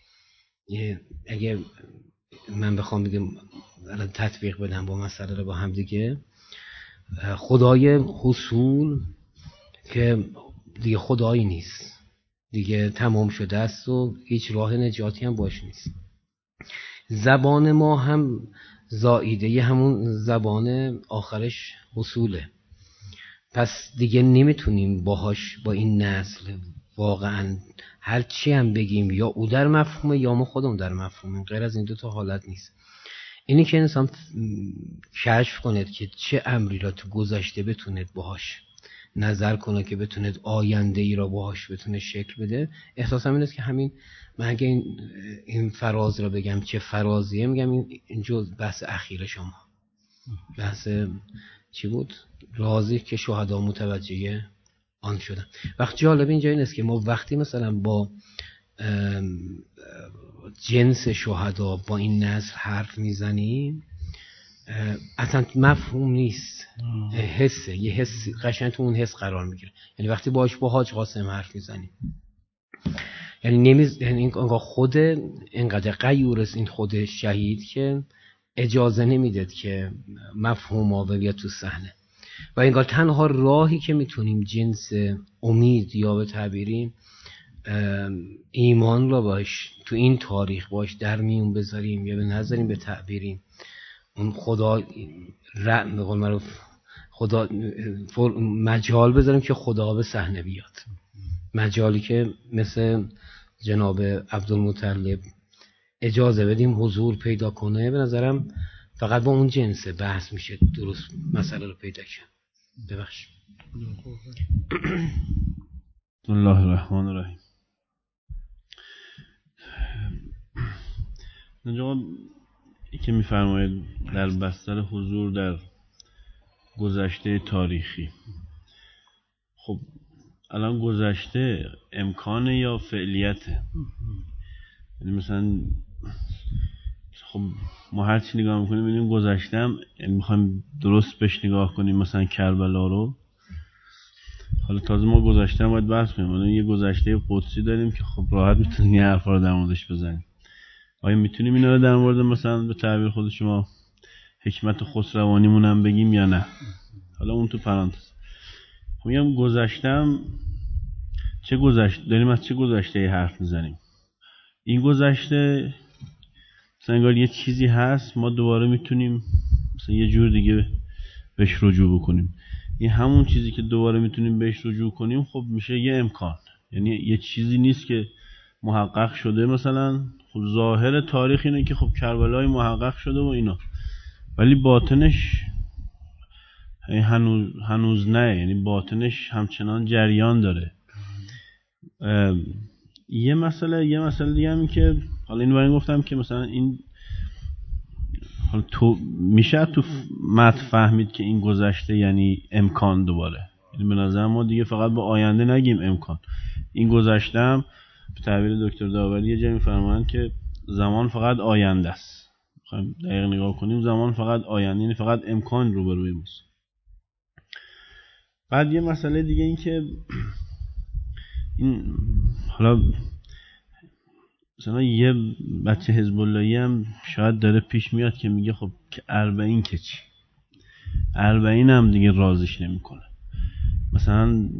اگر من بخوام بگم تطبیق بدم با مسئله رو با هم دیگه، خدای حصول که دیگه خدایی نیست، دیگه تمام شده است و هیچ راه نجاتی هم باش نیست. زبان ما هم زائیده همون زبان آخرش حصوله، پس دیگه نمیتونیم باهاش با این نسل واقعا هر چی هم بگیم یا او در مفهومه یا ما خودمون در مفهومه، غیر از این دو تا حالت نیست. اینی که انسان کشف کنه که چه امری را تو گذشته بتونه باهاش نظر کنه که بتونه آینده ای را باهاش بتونه شکل بده، احساسم این است که همین من اگه این, این فراز را بگم چه فرازیه، میگم این, این جز بحث اخیر شما، بحث چی بود؟ رازی که شهدا متوجه آن شدن. وقت جالب اینجا این است که ما وقتی مثلا با جنس شهدا با این نسل حرف میزنیم، اصلا مفهوم نیست، حسه، یه حس قشنگ تو اون حس قرار میگیره. یعنی وقتی باهاش با حاج قاسم حرف میزنیم، یعنی نمیز یعنی اینقدر خود اینقدر غیور است این خود شهید که اجازه نمیداد که مفهوم آور بیاد تو صحنه، و انگار تنها راهی که میتونیم جنس امید یا به تعبیری ایمان را باش تو این تاریخ باش در میون بذاریم یا به نظریم به تعبیری اون خدا رعم به قول معروف خدا مجال بذاریم که خدا به صحنه بیاد، مجالی که مثل جناب عبدالمطلب اجازه بدیم حضور پیدا کنه. به نظرم فقط با اون جنس بحث میشه درست مسئله رو پیدا کرد. ببخش. بسم الله الرحمن الرحیم. اینجا که میفرماید در بستر حضور در گذشته تاریخی، خب الان گذشته امکانه یا فعلیته؟ یعنی مثلا خب ما هر چی نگاه میکنیم ببینیم گذشتم، یعنی میخوایم درست بهش نگاه کنیم مثلا کربلا رو. حالا تازه ما گذشتم باید بحث کنیم، الان یه گذشته قدسی داریم که خب راحت میتونیم یه حرفا رو در موردش بزنیم. آیا میتونیم اینا رو در مورد مثلا به تعبیر خود شما حکمت خسروانیمون هم بگیم یا نه؟ حالا اون تو پرانتز. خب میگم گذشتم چه گذشته داریم، از چه گذشته حرف میزنیم؟ این گذشته مثلا انگار یه چیزی هست ما دوباره میتونیم مثلا یه جور دیگه بهش رجوع بکنیم. این همون چیزی که دوباره میتونیم بهش رجوع کنیم خب میشه یه امکان، یعنی یه چیزی نیست که محقق شده. مثلا خب ظاهر تاریخ اینه که خب کربلای محقق شده و اینا، ولی باطنش هنوز هنوز نه، یعنی باطنش همچنان جریان داره. یه مسئله یه مسئله دیگه هم این که حالا این باید گفتم که مثلا این حالا تو میشه تو متن فهمید که این گذشته یعنی امکان دوباره، یعنی به نظر ما دیگه فقط با آینده نگیم امکان. این گذشته هم به تعبیر دکتر داوری یه جایی می‌فرمایند که زمان فقط آینده است. می‌خوایم دقیق نگاه کنیم زمان فقط آینده، یعنی فقط امکان رو به روی ماست. بعد یه مسئله دیگه این که این حالا مثلا یه بچه حزب اللهی هم شاید داره پیش میاد که میگه خب که اربعین که چی؟ اربعین هم دیگه رازش نمیکنه. مثلا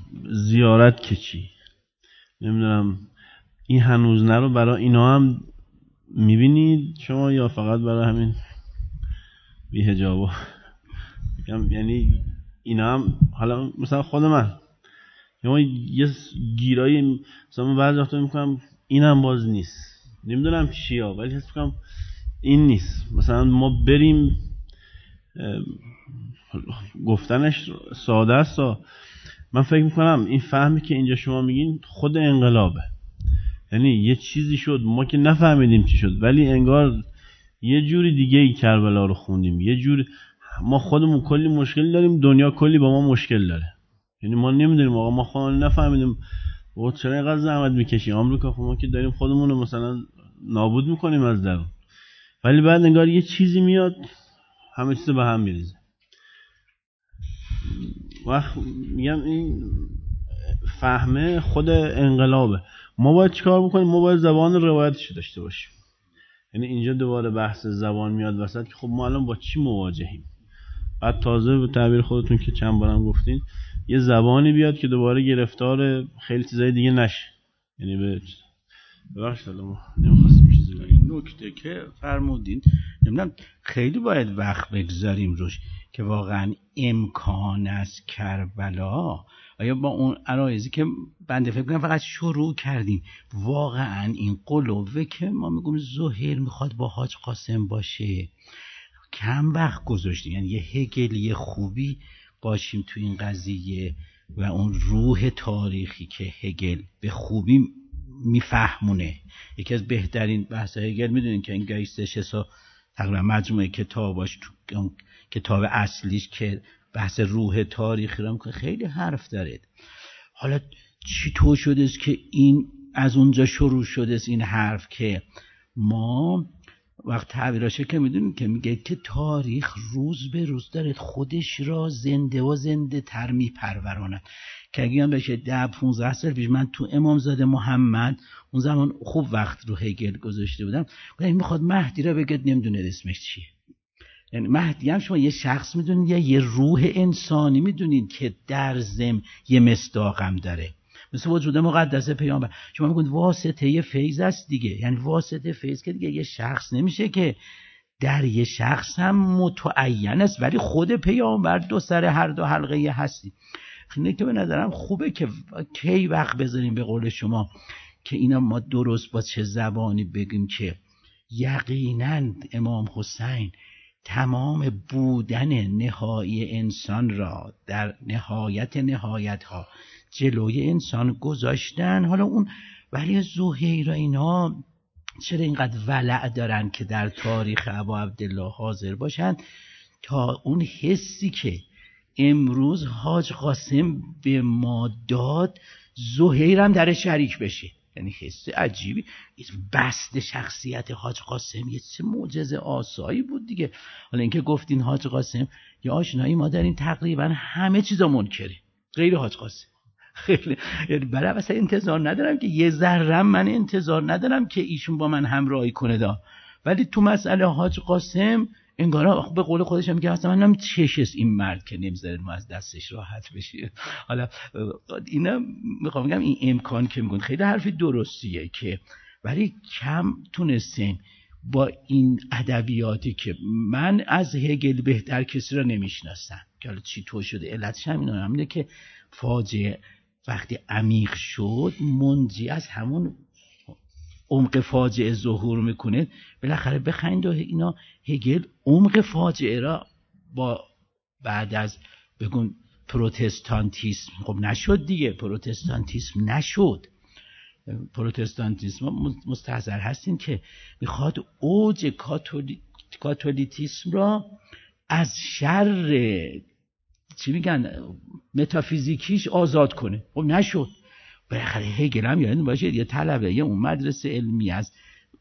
زیارت که چی؟ نمیدونم این هنوز نرو برای اینا هم میبینید شما یا فقط برای همین بی‌حجابا؟ یعنی اینا هم حالا مثلا خود من یا یه گیرایی مثلا من بعضی وقتا میکنم اینم باز نیست، نمیدونم چیه ولی حس میکنم این نیست. مثلا ما بریم، گفتنش ساده است، من فکر میکنم این فهمی که اینجا شما میگین خود انقلابه. یعنی یه چیزی شد ما که نفهمیدیم چی شد، ولی انگار یه جوری دیگه ای کربلا رو خوندیم، یه جوری ما خودمون کلی مشکل داریم، دنیا کلی با ما مشکل داره. یعنی ما نمیدونیم آقا، ما خودمون نفهمیدیم آقا چرا اینقدر زحمت میکشیم آمریکا، خب ما که داریم خودمون رو مثلا نابود میکنیم از درون، ولی بعد انگار یه چیزی میاد همه چیز به هم میریزه. وقت میگم این فهمه خود انقلابه. ما باید چیکار بکنیم؟ ما باید زبان روایتش داشته باشیم. یعنی اینجا دوباره بحث زبان میاد وسط که خب ما الان با چی مواجهیم. بعد تازه به تعبیر خودتون که چند بارم گفتین یه زبانی بیاد که دوباره گرفتار خیلی چیزای دیگه نشه. یعنی به ببخشید ما نمی‌خواستیم چیزی بگیم. این نکته که فرمودین نمیدونم خیلی باید وقت بگذاریم روش که واقعا امکان است کربلا، آیا با اون عرایزی که بنده فکر کنم فقط شروع کردیم واقعا این قلوه که ما میگم زهیر میخواد با حاج قاسم باشه کم وقت گذاشتیم. یعنی یه هگلی خوبی باشیم تو این قضیه و اون روح تاریخی که هگل به خوبی میفهمونه. یکی از بهترین بحث هگل میدونین که این گایستشسا تقریبا مجموعه کتاباش تو کتاب اصلیش که بحث روح تاریخی رو که خیلی حرف داره. حالا چی تو شده است که این از اونجا شروع شده است این حرف که ما وقت تعبیراشه که میدونیم که میگه که تاریخ روز به روز داره خودش را زنده و زنده تر میپروراند. که اگه هم بشه ده پونزده سال پیش من تو امامزاده محمد اون زمان خوب وقت رو هگل گذاشته بودم، گفتم این میخواد مهدی را بگه نمیدونه اسمش چیه. یعنی مهدی هم شما یه شخص میدونید یا یه روح انسانی میدونید که در ضمن یه مصداقم داره، مثل وجود مقدس پیامبر. شما میگید واسطه یه فیض است دیگه، یعنی واسطه فیض که دیگه یه شخص نمیشه که در یه شخص هم متعین است، ولی خود پیامبر دو سر هر دو حلقه یه هستی. اینه که به نظرم خوبه که کی وقت بذاریم به قول شما که اینا ما درست با چه زبانی بگیم که یقینا امام حسین تمام بودن نهایی انسان را در نهایت نهایت ها جلوی انسان گذاشتن. حالا اون ولی زهیر اینا چرا اینقدر ولع دارن که در تاریخ ابا عبدالله حاضر باشن تا اون حسی که امروز حاج قاسم به ما داد زهیر هم در شریک بشه. یعنی حس عجیبی بست شخصیت حاج قاسم یه چه معجزه آسایی بود دیگه. حالا اینکه گفتین حاج قاسم یه آشنایی ما داریم تقریبا همه چیزا منکره غیر حاج قاسم. خیلی یعنی برای اصلا انتظار ندارم که یه ذره من انتظار ندارم که ایشون با من همراهی کنه دا، ولی تو مسئله حاج قاسم انگار به قول خودش میگه اصلا منم چشست این مرد که نمیذاره ما از دستش راحت بشیم. حالا اینا میخوام بگم این امکان که میگن خیلی حرفی درستیه که ولی کم تونستیم با این ادبیاتی که من از هگل بهتر کسی را نمیشناسم که حالا چی تو شده علتش هم اینا همینه که فاجعه وقتی عمیق شد منجی از همون عمق فاجعه ظهور میکنه بالاخره بخند و اینا. هگل عمق فاجعه را با بعد از بگون پروتستانتیسم خب نشد دیگه، پروتستانتیسم نشد. پروتستانتیسم مستحضر هستین که میخواد اوج کاتولی... کاتولیتیسم را از شر چی میگن متافیزیکیش آزاد کنه. خب نشد. بالاخره هگل هم یادتون باشه یه طلبه یه اون مدرسه علمی از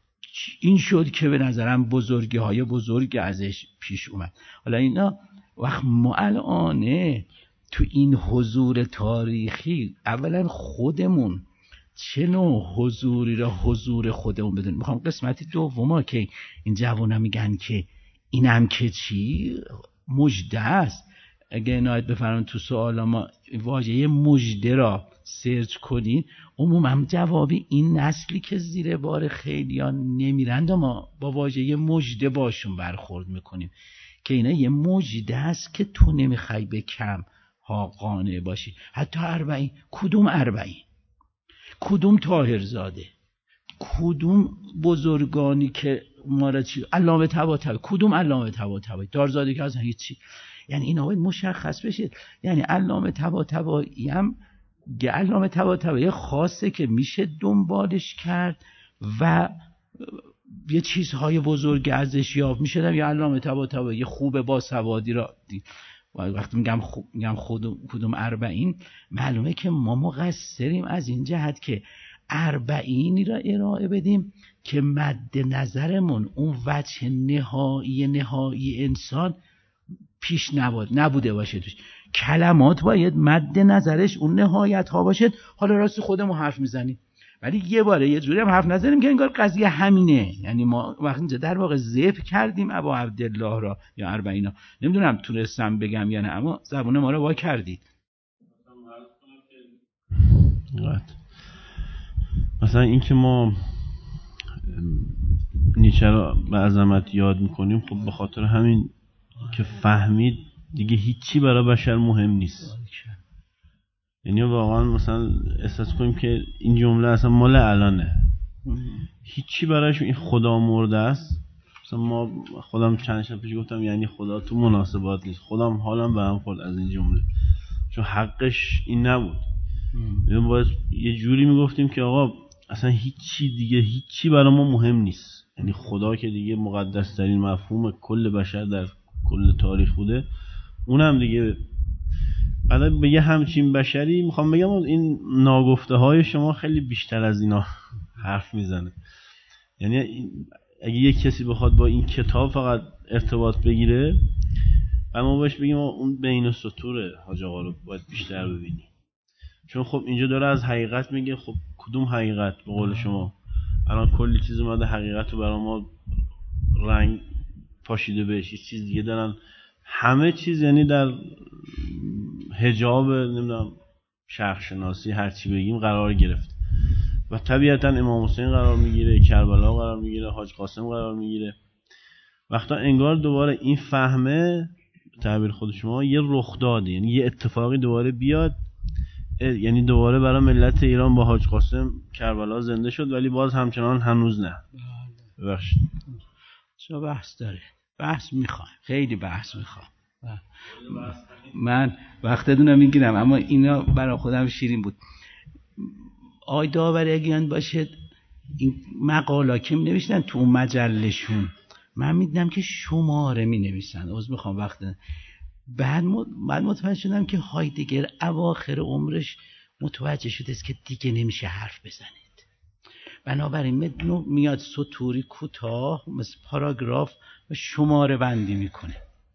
این شد که به نظرم بزرگی های بزرگ ازش پیش اومد. حالا اینا وقت ما الانه تو این حضور تاریخی اولا خودمون چه نوع حضوری را حضور خودمون بدونیم. میخوام قسمتی دوما که این جوونا میگن که اینم که چی مژده است. اگه عنایت بفرمایید تو سوال ما واژه مژده را سرچ کنین عموما جواب این نسلی که زیر بار خیلیان نمیرند ما با واژه مژده باشون برخورد میکنیم که اینا یه مژده است که تو نمیخوای به کم ها قانع باشی. حتی اربعین، کدوم اربعین؟ کدوم طاهرزاده؟ کدوم بزرگانی که ما را چی؟ علامه طباطبایی. کدوم علامه طباطبایی؟ دارزاده که اصلا هیچی. یعنی اینا باید مشخص بشه. یعنی علامه طباطبایی هم یه علامه طباطبایی خاصه که میشه دنبالش کرد و یه چیزهای بزرگ ازش یافت میشه. یه علامه طباطبایی خوبه با سوادی را دید. وقتی میگم خوب میگم خودم کدوم اربعین، معلومه که ما مقصریم از این جهت که اربعینی را ارائه بدیم که مد نظرمون اون وجه نهایی نهایی انسان پیش نبود نبوده باشه توش. کلمات باید مد نظرش اون نهایت ها باشه. حالا راست خودمون حرف میزنیم ولی یه باره یه جوری هم حرف نزنیم که انگار قضیه همینه. یعنی ما وقتی در واقع ذبح کردیم ابا عبدالله را یا اربعینا، نمیدونم تونستم بگم یا نه، اما زبون ما رو وا کردید. مثلا این که ما نیچه را به عظمت یاد میکنیم، خب به خاطر همین که فهمید دیگه هیچی برای بشر مهم نیست. یعنی واقعا مثلا احساس کنیم که این جمله اصلا مال الانه، هیچی برایش، این خدا مرده است. مثلا ما خودم چند شب پیش گفتم یعنی خدا تو مناسبات نیست، خودم حالم به هم خورد از این جمله، چون حقش این نبود. یعنی باید یه جوری میگفتیم که آقا اصلا هیچی دیگه هیچی برای ما مهم نیست. یعنی خدا که دیگه مقدس ترین مفهوم کل بشر در کل تاریخ بوده، اونم دیگه بعد به یه همچین بشری میخوام بگم این ناگفته های شما خیلی بیشتر از اینا حرف میزنه. یعنی اگه یک کسی بخواد با این کتاب فقط ارتباط بگیره، اما باش بگیم اون بین سطور حاج آقا رو باید بیشتر ببینی، چون خب اینجا داره از حقیقت میگه. خب کدوم حقیقت؟ به قول شما الان کلی چیز اومده حقیقت رو برای ما رنگ پاشیده بهش، یه چیز دیگه دارن همه چیز. یعنی در حجاب نمیدونم شرق شناسی هر چی بگیم قرار گرفت و طبیعتا امام حسین قرار میگیره، کربلا قرار میگیره، حاج قاسم قرار میگیره. وقتا انگار دوباره این فهمه تعبیر خود شما یه رخ داده، یعنی یه اتفاقی دوباره بیاد، یعنی دوباره برای ملت ایران با حاج قاسم کربلا زنده شد، ولی باز همچنان هنوز نه. ببخشید چه بحث داره؟ بحث میخوام، خیلی بحث میخوام. من وقتتون رو میگیرم اما اینا برای خودم شیرین بود. آی داوری اگه باشه این مقالا که می نوشتن تو مجلشون، من میدونم که شماره می نویسن. عذر میخوام وقت بعد بعد متوجه شدم که هایدگر اواخر عمرش متوجه شده است که دیگه نمیشه حرف بزنید، بنابراین میاد سطوری کوتاه مثل پاراگراف و شماره بندی میکنه.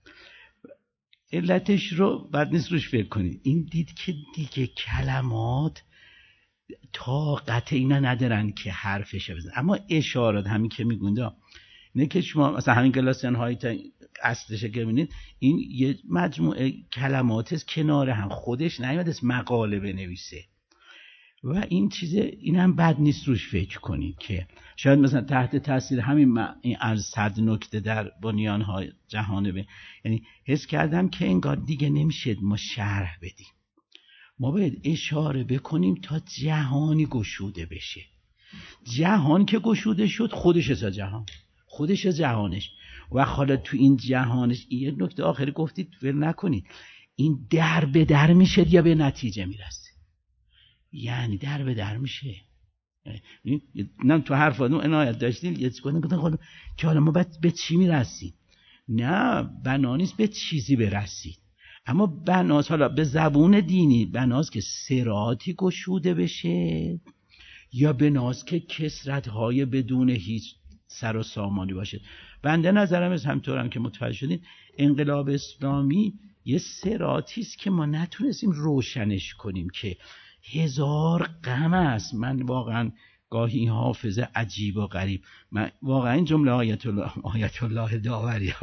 علتش رو بعد نیست روش فکر کنید. این دید که دیگه کلمات طاقت اینا ندارن که حرفش بزنن، اما اشارات همین که میگونده اینه که شما مثلا همین گلاسیان های تا اصلش که ببینید این یه مجموعه کلمات است کنار هم، خودش نیامده است مقاله بنویسه و این چیز این هم بد نیست روش فکر کنید که شاید مثلا تحت تاثیر همین این از صد نکته در بنیان های جهان به، یعنی حس کردم که انگار دیگه نمیشه ما شرح بدیم، ما باید اشاره بکنیم تا جهانی گشوده بشه. جهان که گشوده شد خودش از جهان، خودش از جهانش و حالا تو این جهانش یه نکته آخری گفتید ول نکنید، این در به در میشه یا به نتیجه میرسه. یعنی در به در میشه. نه تو حرفاتون عنایت داشتید یه چیزی گفتن که حالا ما به چی میرسیم؟ نه بنا نیست به چیزی برسید، اما بناست حالا به زبون دینی بناست که صراطی گشوده بشه یا بناست که کسرت‌های بدون هیچ سر و سامانی باشه. بنده نظرم از همطورم که متوجه شدین انقلاب اسلامی یه صراطی است که ما نتونستیم روشنش کنیم، که هزار غم است. من واقعا گاهی این حافظه عجیب و غریب، من واقعا این جمله آیت الله آیت الله داوری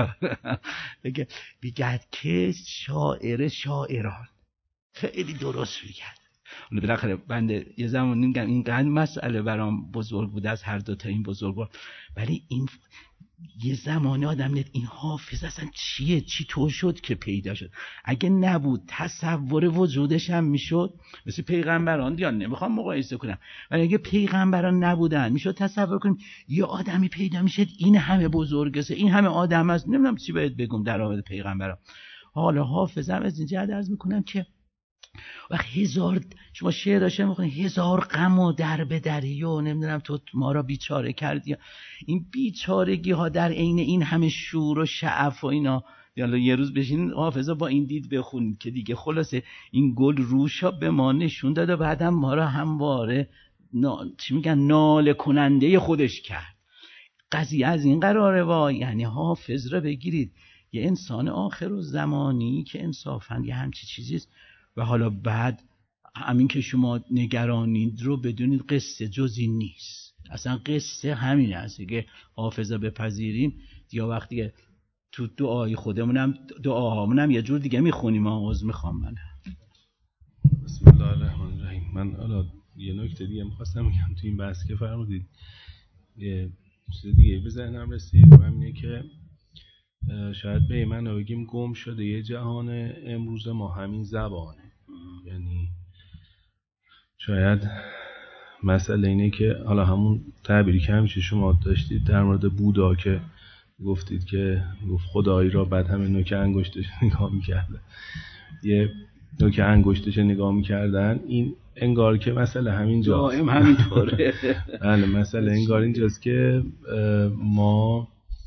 بگه که شاعر شاعران خیلی درست میگن، حالا بالاخره بنده یه زمانی میگم اینقدر مسئله برام بزرگ بود از هر دو تا این بزرگوار، ولی این یه زمانی آدم نید این حافظ اصلا چیه، چی طور شد که پیدا شد؟ اگه نبود تصور وجودش هم میشد مثل پیغمبران دیگه، نمیخوام مقایسه کنم، ولی اگه پیغمبران نبودن میشد تصور کنیم یه آدمی پیدا میشد این همه بزرگه، این همه آدم است، نمیدونم چی باید بگم در مورد پیغمبران. حالا حافظ هم از این جهت عرض میکنم که وقت هزار شما شعر داشته میکنید هزار غم و در به دری و نمیدونم تو ما را بیچاره کردی، این بیچارگی ها در عین این همه شور و شعف و اینا، یالا یه روز بشین حافظا با این دید بخونید که دیگه خلاصه این گل روشا به ما نشون داد و بعدم ما را همواره نا... چی میگن ناله کننده خودش کرد. قضیه از این قراره وا، یعنی حافظ را بگیرید یه انسان آخر و زمانی که انصافاً یه همچی چیزیست و حالا بعد همین که شما نگرانید رو بدونید قصه جزی نیست، اصلا قصه همین است که حافظه بپذیریم یا وقتی تو دعای خودمونم دعاهامونم یه جور دیگه میخونیم. آواز میخوام من بسم الله الرحمن الرحیم. من حالا یه نکته دیگه میخواستم بگم تو این بحث که فرمودید، یه چیز دیگه به ذهنم رسید و همینه که شاید به من بگیم گم شده یه جهان امروز ما همین زبانه. یعنی شاید مسئله اینه که حالا همون تعبیری که همیشه شما داشتید در مورد بودا که گفتید که گفت خدایی را بعد همین نوک انگشتش نگاه میکردن، یه نوک انگشتش نگاه میکردن، این انگار که مسئله همین جاست. دائم همینطوره. بله مسئله انگار اینجاست که ما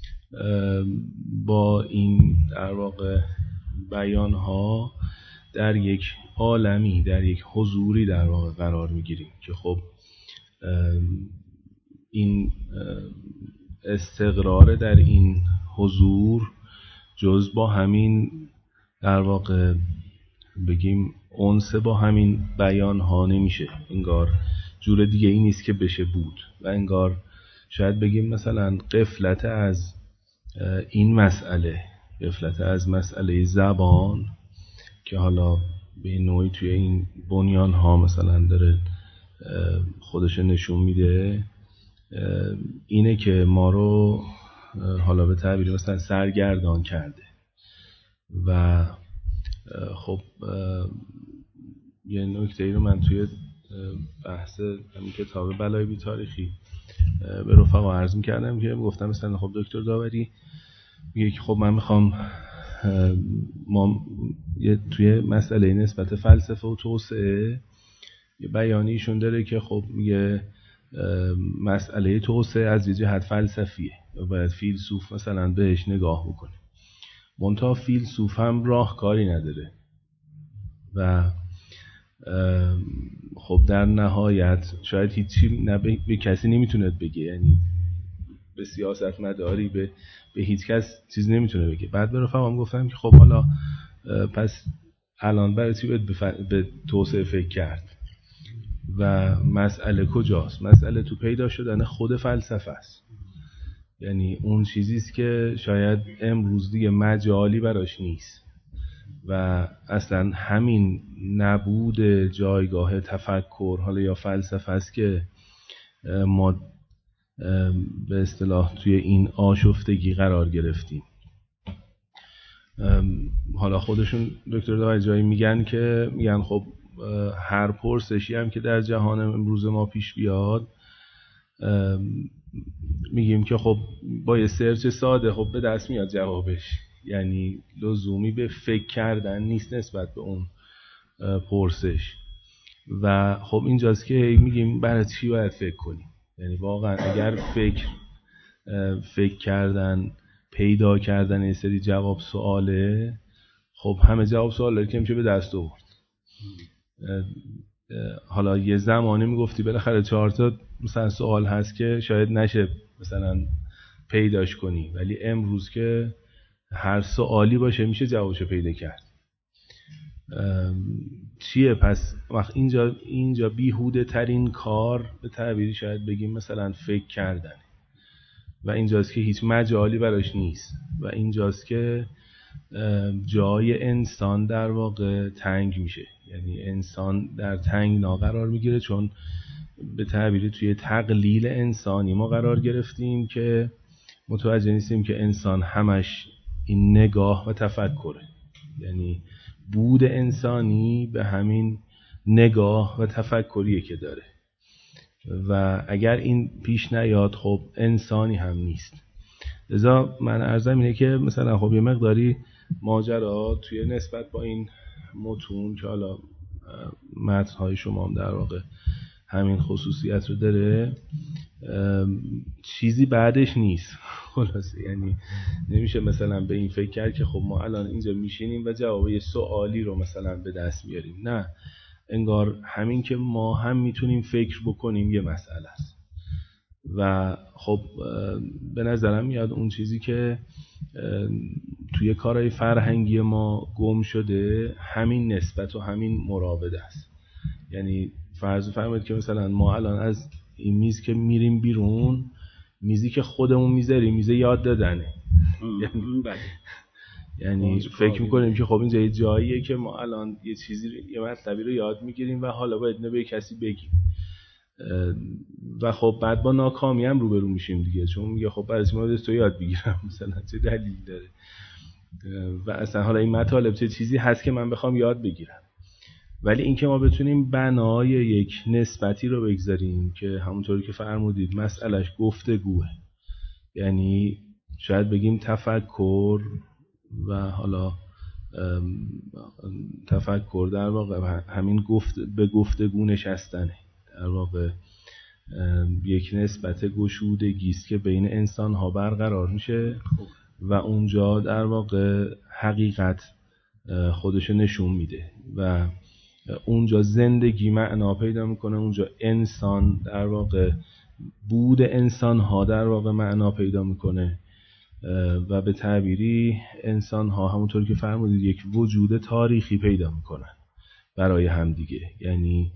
با این در واقع بیان ها در یک عالمی، در یک حضوری در واقع قرار میگیریم که خب این استقرار در این حضور جز با همین در واقع بگیم انس با همین بیان ها نمیشه، انگار جور دیگه ای نیست که بشه بود و انگار شاید بگیم مثلا غفلت از این مسئله، غفلت از مسئله زبان که حالا به نوعی توی این بنیان ها مثلا داره خودش نشون میده، اینه که ما رو حالا به تعبیر مثلا سرگردان کرده. و خب یه نکته ای رو من توی بحث همین کتاب بلای بی تاریخی به رفقا عرض میکردم که گفتم مثلا خب دکتر داوری میگه که خب من میخوام ما یه توی مسئله نسبت فلسفه و توسعه یه بیانیشون داره که خب میگه مسئله توسعه از یه جهت فلسفیه و باید فیلسوف مثلا بهش نگاه بکنه، منتها فیلسوف هم راهکاری نداره و خب در نهایت شاید هیچی نه به کسی نمیتونه بگه، یعنی به سیاست مداری به به هیچ کس چیز نمیتونه بگه. بعد به رفقام گفتم که خب حالا پس الان برای چی باید به توسعه فکر کرد و مسئله کجاست؟ مسئله تو پیدا شدن خود فلسفه است. یعنی اون چیزیست که شاید امروز دیگه مجالی براش نیست و اصلا همین نبود جایگاه تفکر حالا یا فلسفه است که ما به اصطلاح توی این آشفتگی قرار گرفتیم. حالا خودشون دکتر داوری جایی میگن که میگن خب هر پرسشی هم که در جهان امروز ما پیش بیاد میگیم که خب با یه سرچ ساده خب به دست میاد جوابش، یعنی لزومی به فکر کردن نیست نسبت به اون پرسش. و خب اینجاست که میگیم برای چی باید فکر کنیم، یعنی واقعا اگر فکر فکر کردن پیدا کردن یه سری جواب سواله، خب همه جواب سواله که میشه به دست آورد. حالا یه زمانی میگفتی بالاخره چهار تا مثلا سوال هست که شاید نشه مثلا پیداش کنی، ولی امروز که هر سوالی باشه میشه جوابشو پیدا کرد. چیه پس وقت اینجا اینجا بیهوده ترین کار به تعبیری شاید بگیم مثلا فکر کردن و اینجاست که هیچ مجالی براش نیست و اینجاست که جای انسان در واقع تنگ میشه. یعنی انسان در تنگنا قرار میگیره، چون به تعبیری توی تقلیل انسانی ما قرار گرفتیم که متوجه نیستیم که انسان همش این نگاه و تفکره. یعنی بود انسانی به همین نگاه و تفکریه که داره و اگر این پیش نیاد خب انسانی هم نیست. لذا من عرضم اینه که مثلا خب یه مقداری ماجرا توی نسبت با این متون که حالا متن‌های شما هم در واقع همین خصوصیت رو داره، چیزی بعدش نیست خلاصه. یعنی نمیشه مثلا به این فکر کرد که خب ما الان اینجا میشینیم و جواب یه سوالی رو مثلا به دست میاریم. نه، انگار همین که ما هم میتونیم فکر بکنیم یه مسئله است و خب به نظرم میاد اون چیزی که توی کارهای فرهنگی ما گم شده همین نسبت و همین مراوده است. یعنی فرض فرمایید که مثلا ما الان از این میز که میریم بیرون، میزی که خودمون میذاریم میز یاد دادنه. یعنی, یعنی فکر میکنیم که خب اینجا یه جاییه که ما الان یه چیزی یه مطلبی رو یاد میگیریم و حالا باید اینو به کسی بگیم و خب بعد با ناکامی هم روبرو میشیم دیگه، چون میگه خب برای چی ما تو یاد بگیرم، مثلا چه دلیل داره و اصلا حالا این مطالب چه چیزی هست که من بخوام یاد بگیرم. ولی اینکه ما بتونیم بنای یک نسبتی رو بگذاریم که همونطوری که فرمودید مسئلهش گفتگوه، یعنی شاید بگیم تفکر و حالا تفکر در واقع همین گفت به گفتگو نشستنه، در واقع یک نسبت گشودگی است که بین انسان ها برقرار میشه و اونجا در واقع حقیقت خودش نشون میده و اونجا زندگی معنا پیدا میکنه، اونجا انسان در واقع بود انسان ها در واقع معنا پیدا میکنه و به تعبیری انسان ها همونطور که فرمودید یک وجود تاریخی پیدا میکنن برای همدیگه. یعنی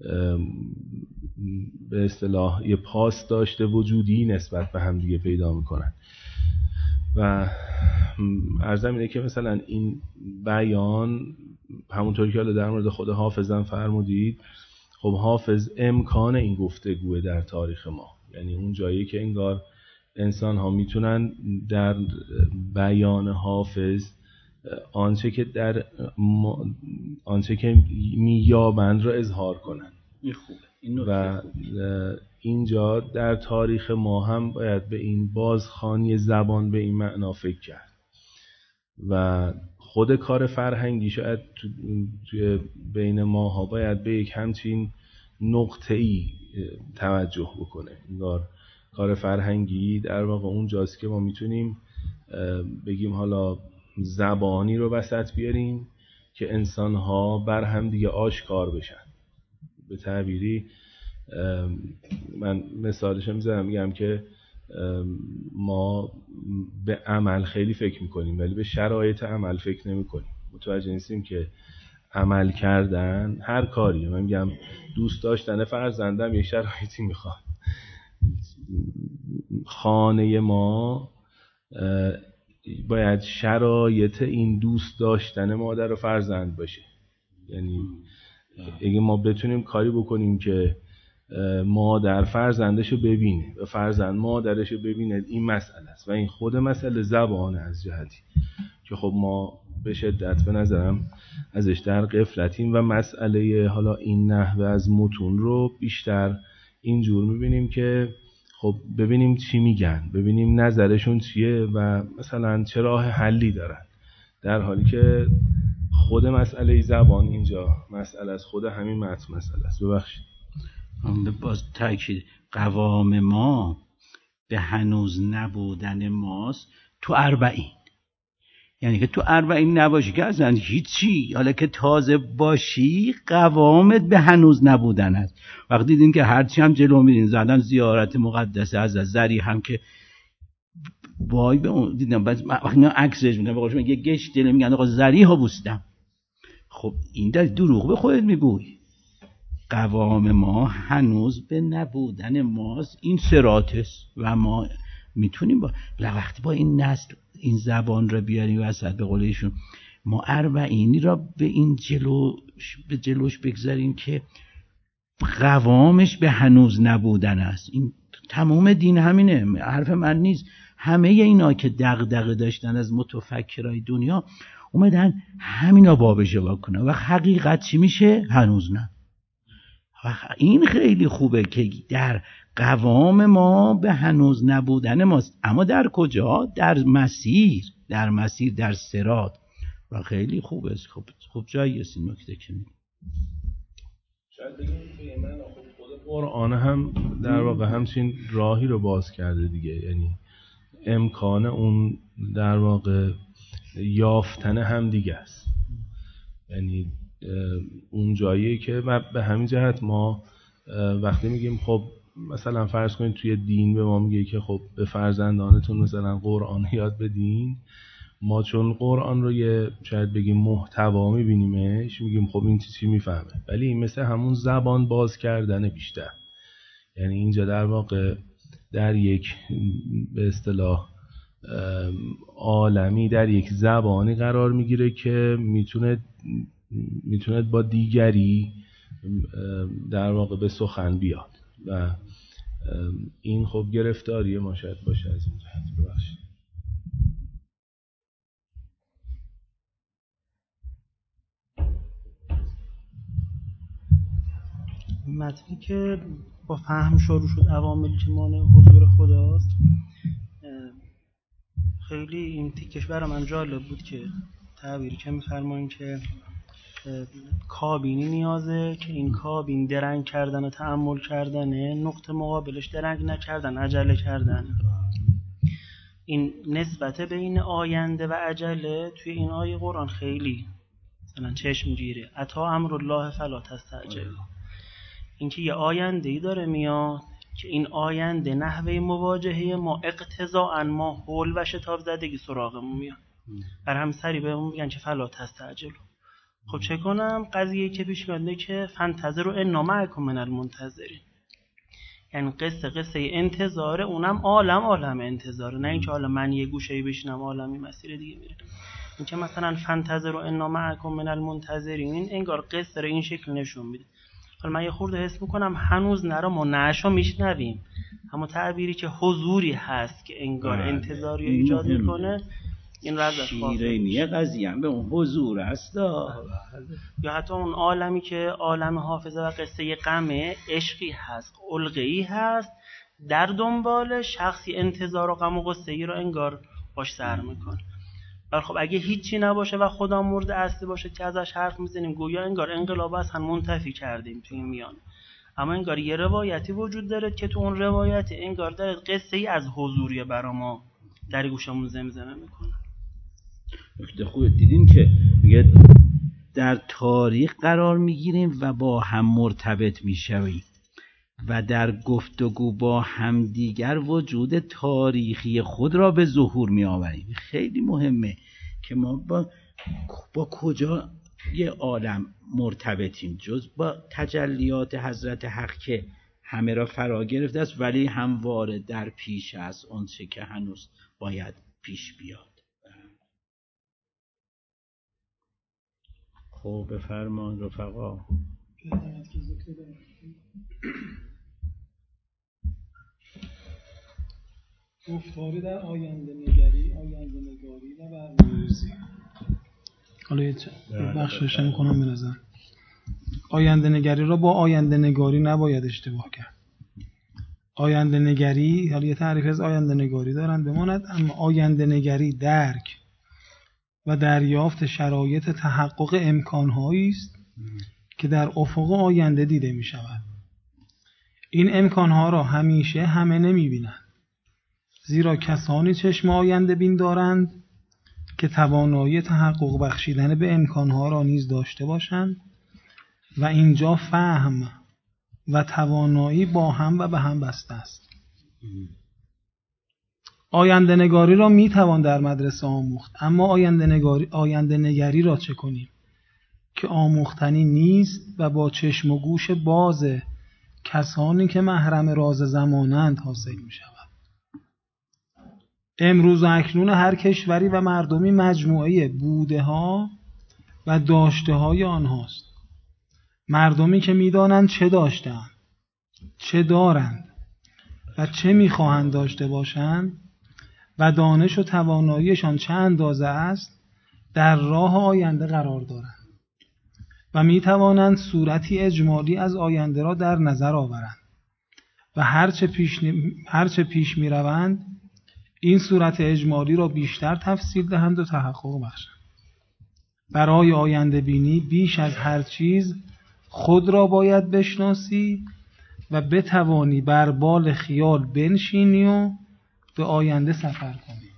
به اصطلاح یه پاس داشته وجودی نسبت به همدیگه پیدا میکنن و عرضم اینه که مثلا این بیان همونطوری که حالا در مورد خود حافظم فرمودید، خب حافظ امکان این گفتگوه در تاریخ ما، یعنی اون جایی که انگار انسان ها میتونن در بیان حافظ آنچه که در آنچه که میابند رو اظهار کنن. این خوبه. این و اینجا در تاریخ ما هم باید به این بازخوانی زبان به این معنا فکر کرد و خود کار فرهنگی شاید توی بین ماها باید به یک همچین نقطه‌ای توجه بکنه. انگار کار فرهنگی در واقع اون جاست که ما میتونیم بگیم حالا زبانی رو وسط بیاریم که انسان‌ها بر هم دیگه آشکار بشن. به تعبیری من مثالش میذارم، میگم که ما به عمل خیلی فکر میکنیم ولی به شرایط عمل فکر نمیکنیم. متوجه نیستیم که عمل کردن هر کاری، من میگم دوست داشتن فرزندم یک شرایطی میخواد. خانه ما باید شرایط این دوست داشتن مادر و فرزند باشه. یعنی اگه ما بتونیم کاری بکنیم که مادر فرزندشو ببینه و فرزند مادرشو ببینه، این مسئله است و این خود مسئله زبانه از جهتی که خب ما به شدت به نظرم ازش در غفلتیم و مسئله حالا این نحوه از متون رو بیشتر اینجور میبینیم که خب ببینیم چی میگن، ببینیم نظرشون چیه و مثلا چه راه حلی دارن، در حالی که خود مسئله زبان اینجا مسئله است، خود همین متن مسئله است. ببخشید باز تاکید قوام ما به هنوز نبودن ماست تو اربعین، یعنی که تو اربعین نباشی که اصلا هیچی، حالا که تازه باشی قوامت به هنوز نبودن است. وقتی دیدین که هرچی هم جلو میرین زدن زیارت مقدسه از زری هم که وای به اون دیدم بعد وقتی عکسش میگم بقولش یه گشت دل میگن آقا زری ها بوستم. خب این در دروغ به خودت میگوی. قوام ما هنوز به نبودن ماست، این صراطست و ما میتونیم با وقتی با این نسل این زبان رو بیاریم وسط، به قول ایشون ما اربعینی را به این جلوش به جلوش بگذاریم که قوامش به هنوز نبودن است. این تمام دین همینه، حرف من نیست. همه اینا که دغدغه داشتن از متفکرای دنیا اومدن همینا بابش وا کنن و حقیقت چی میشه؟ هنوز نه. و این خیلی خوبه که در قوام ما به هنوز نبودن ماست، اما در کجا؟ در مسیر، در مسیر در صراط. و خیلی خوبه. خوب خوب جایی است این نکته که میگم. شاید بگیم که من خود قرآن هم در واقع همچین راهی رو باز کرده دیگه، یعنی امکان اون در واقع یافتن هم دیگه است. یعنی اون جاییه که به همین جهت ما وقتی میگیم خب مثلا فرض کنید توی دین به ما میگه که خب به فرزندانتون مثلا قرآن یاد بدین، ما چون قرآن رو یه شاید بگیم محتوا میبینیمش میگیم خب این چی میفهمه، ولی این مثل همون زبان باز کردن بیشتر. یعنی اینجا در واقع در یک به اصطلاح عالمی در یک زبانی قرار میگیره که میتونه میتونه با دیگری در واقع به سخن بیاد و این خب گرفتاریه ما شاید باشه از این جهت. ببخشید. متنی که با فهم شروع شد، عواملی که مانع حضور خداست، خیلی این تیکش برای من جالب بود که تعبیری که می‌فرمایین که کابینی نیازه که این کابین درنگ کردن و تأمل کردنه، نقطه مقابلش درنگ نکردن، عجله کردن. این نسبت بین آینده و عجله توی این آیه قرآن خیلی مثلا چشمگیره. اتا امر الله فلا تستعجل. این که یه آینده ای داره میاد که این آینده نحوه مواجهه ما اقتضاءً ما هول و شتاب زدگی سراغمون میاد. بر هم سری بهمون میگن که فلا تستعجل. خب چه کنم؟ قضیه که پیش میاد که فانتظروا انا معکم من المنتظرین. یعنی قصه قصه انتظاره، اونم عالم عالم انتظاره، نه اینکه حالا من یه گوشه‌ای بشینم عالمی مسیر دیگه میره. این که مثلا فانتظروا انا معکم من المنتظرین انگار قصه رو این شکل نشون میده. حالا من یه خورده حس میکنم هنوز نرا ما نشو میشنویم، اما تعبیری که حضوری هست که انگار انتظاری ایجاد میکنه، این رو ازش شیرینیه قضیه هم به اون حضور است. یا حتی اون عالمی که عالم حافظه و قصه غمه، عشقی هست، علقه‌ای هست، در دنبال شخصی انتظار و غم و قصه ای رو انگار باش سر میکنه. ولی خب اگه هیچی نباشه و خدا مورد اصلی باشه که ازش حرف میزنیم، گویا انگار انقلاب اصلا منتفی کردیم توی میان. اما انگار یه روایتی وجود داره که تو اون روایت انگار داره قصه ای از حضوری برا ما در گوشمون زمزمه میکنه. نکته خوب دیدین که میگه در تاریخ قرار میگیریم و با هم مرتبط میشویم و در گفتگو با همدیگر وجود تاریخی خود را به ظهور می آوریم. خیلی مهمه که ما با, با کجا یه عالم مرتبطیم، جز با تجلیات حضرت حق که همه را فرا گرفته است ولی همواره در پیش است اون چه که هنوز باید پیش بیاد. خب بفرمان رفقا. گفتاری در آینده نگری، آینده نگاری و برنامه‌ریزی. حالا یه بخشش می‌کنم به نظر. آینده نگری را با آینده نگاری نباید اشتباه کرد. آینده نگری، حالا یه تعریف از آینده نگاری دارن بماند، اما آینده نگری درک و دریافت شرایط تحقق امکان‌هایی است که در افق آینده دیده می‌شود. این امکان‌ها را همیشه همه نمی‌بینند، زیرا کسانی چشم آینده بین دارند که توانایی تحقق بخشیدن به امکانها را نیز داشته باشند و اینجا فهم و توانایی با هم و به هم بسته است. آینده نگاری را می توان در مدرسه آموخت، اما آینده نگاری آینده نگری را چه کنیم که آموختنی نیست و با چشم و گوش باز کسانی که محرم راز زمانند حاصل می شود. امروز و اکنون هر کشوری و مردمی مجموعه بوده ها و داشته های آنهاست. مردمی که میدانند چه داشتند، چه دارند و چه میخواهند داشته باشند و دانش و تواناییشان چه اندازه است، در راه آینده قرار دارند و میتوانند صورتی اجمالی از آینده را در نظر آورند و هرچه پیش, هرچه پیش میروند این صورت اجمالی را بیشتر تفصیل دهند و تحقق بخشند. برای آینده بینی بیش از هر چیز خود را باید بشناسی و بتوانی بر بال خیال بنشینی و به آینده سفر کنی.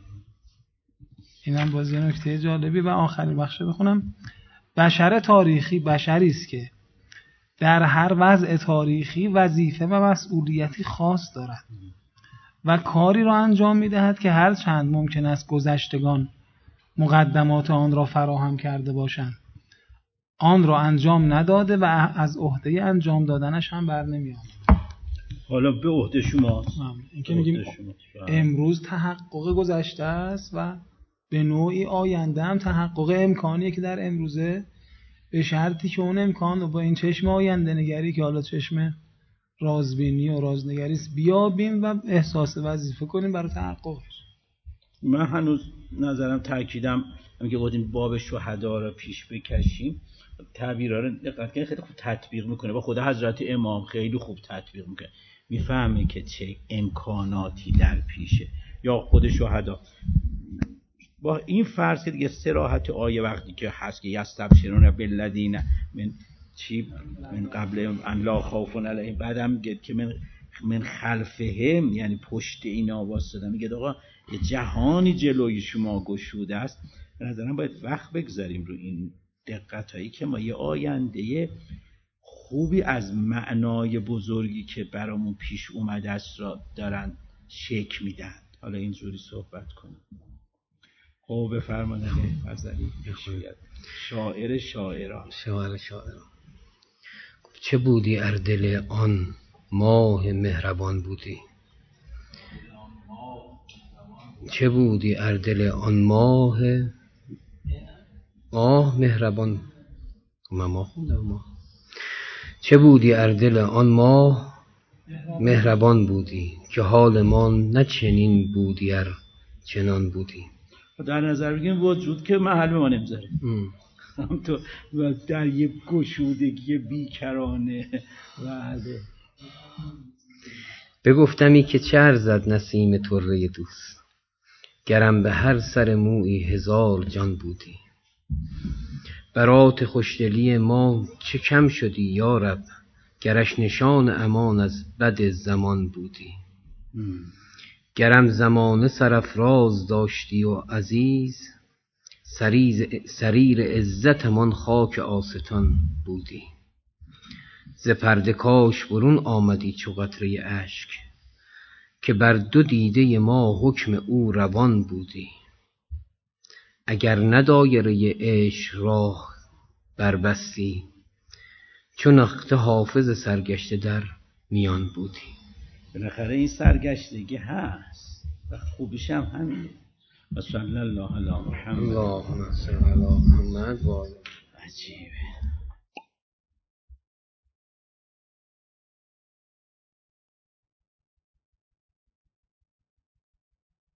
اینم باز یه نکته جالبی. و آخرین بخش بخونم. بشر تاریخی بشری است که در هر وضع تاریخی وظیفه و مسئولیتی خاص دارد و کاری را انجام می‌دهد که هر چند ممکن است گذشتگان مقدمات آن را فراهم کرده باشند، آن را انجام نداده و از عهده انجام دادنش هم بر نمی‌آید. حالا به عهده شماست. این که میگیم امروز تحقق گذشته است و به نوعی آینده هم تحقق امکانیه که در امروزه، به شرطی که اون امکان رو با این چشم آینده نگری که حالا چشم رازبینی و رازنگری است بیابیم و احساس وظیفه کنیم برای تحققش. من هنوز نظرم تأکیدم میگه بودیم باب شهدا رو پیش بکشیم، تعبیرها رو دقت کنید خیلی خوب تطبیق میکنه. با خود حضرت امام خیلی خوب تطبیق میکنه، میفهمه که چه امکاناتی در پیشه. یا خود شهدا با این فرض که دیگه صراحت آیه وقتی که هست که یستبشرون بالذین من چی من قبل ان لا خوف علیهم، بعدم میگه که من من خلفهم، یعنی پشت اینا واسطه. میگه آقا یه جهانی جلوی شما گشوده است. به نظرم باید وقت بگذاریم رو این دقتایی که ما یه آینده خوبی از معنای بزرگی که برامون پیش اومده است را دارن شکل میدن. حالا اینجوری صحبت کنیم. خب بفرمایید فضلی بشوید. شاعر شاعران شاعر شاعران چه بودی ار دل آن ماه مهربان بودی، چه بودی ار دل آن ماه ماه مهربان من ما خوندم ماه چه بودی ار دل آن ماه مهربان بودی، که حال ما نه چنین بودی ار چنان بودی. در نظر بگیم وجود که محل ما نمیذاره، تو در یه گشودگی بیکرانه. بله. بگفتمی که چه ارزد نسیم طره دوست، گرم به هر سر مویی هزار جان بودی. برات خوشدلی ما چه کم شدی یا رب، گرش نشان امان از بد زمان بودی. گرم زمانه سرافراز داشتی و عزیز، سریر عزتمان خاک آستان بودی. ز پرده کاش برون آمدی چو قطره اشک، که بر دو دیده ما حکم او روان بودی. اگر نه دایره عشق راه بربستی، چون نقطه حافظ سرگشته در میان بودی. بالاخره این سرگشتگی هست و خوبیش هم همینه. و صلی الله علی محمد. اللهم صل علی محمد و آله. عجیبه.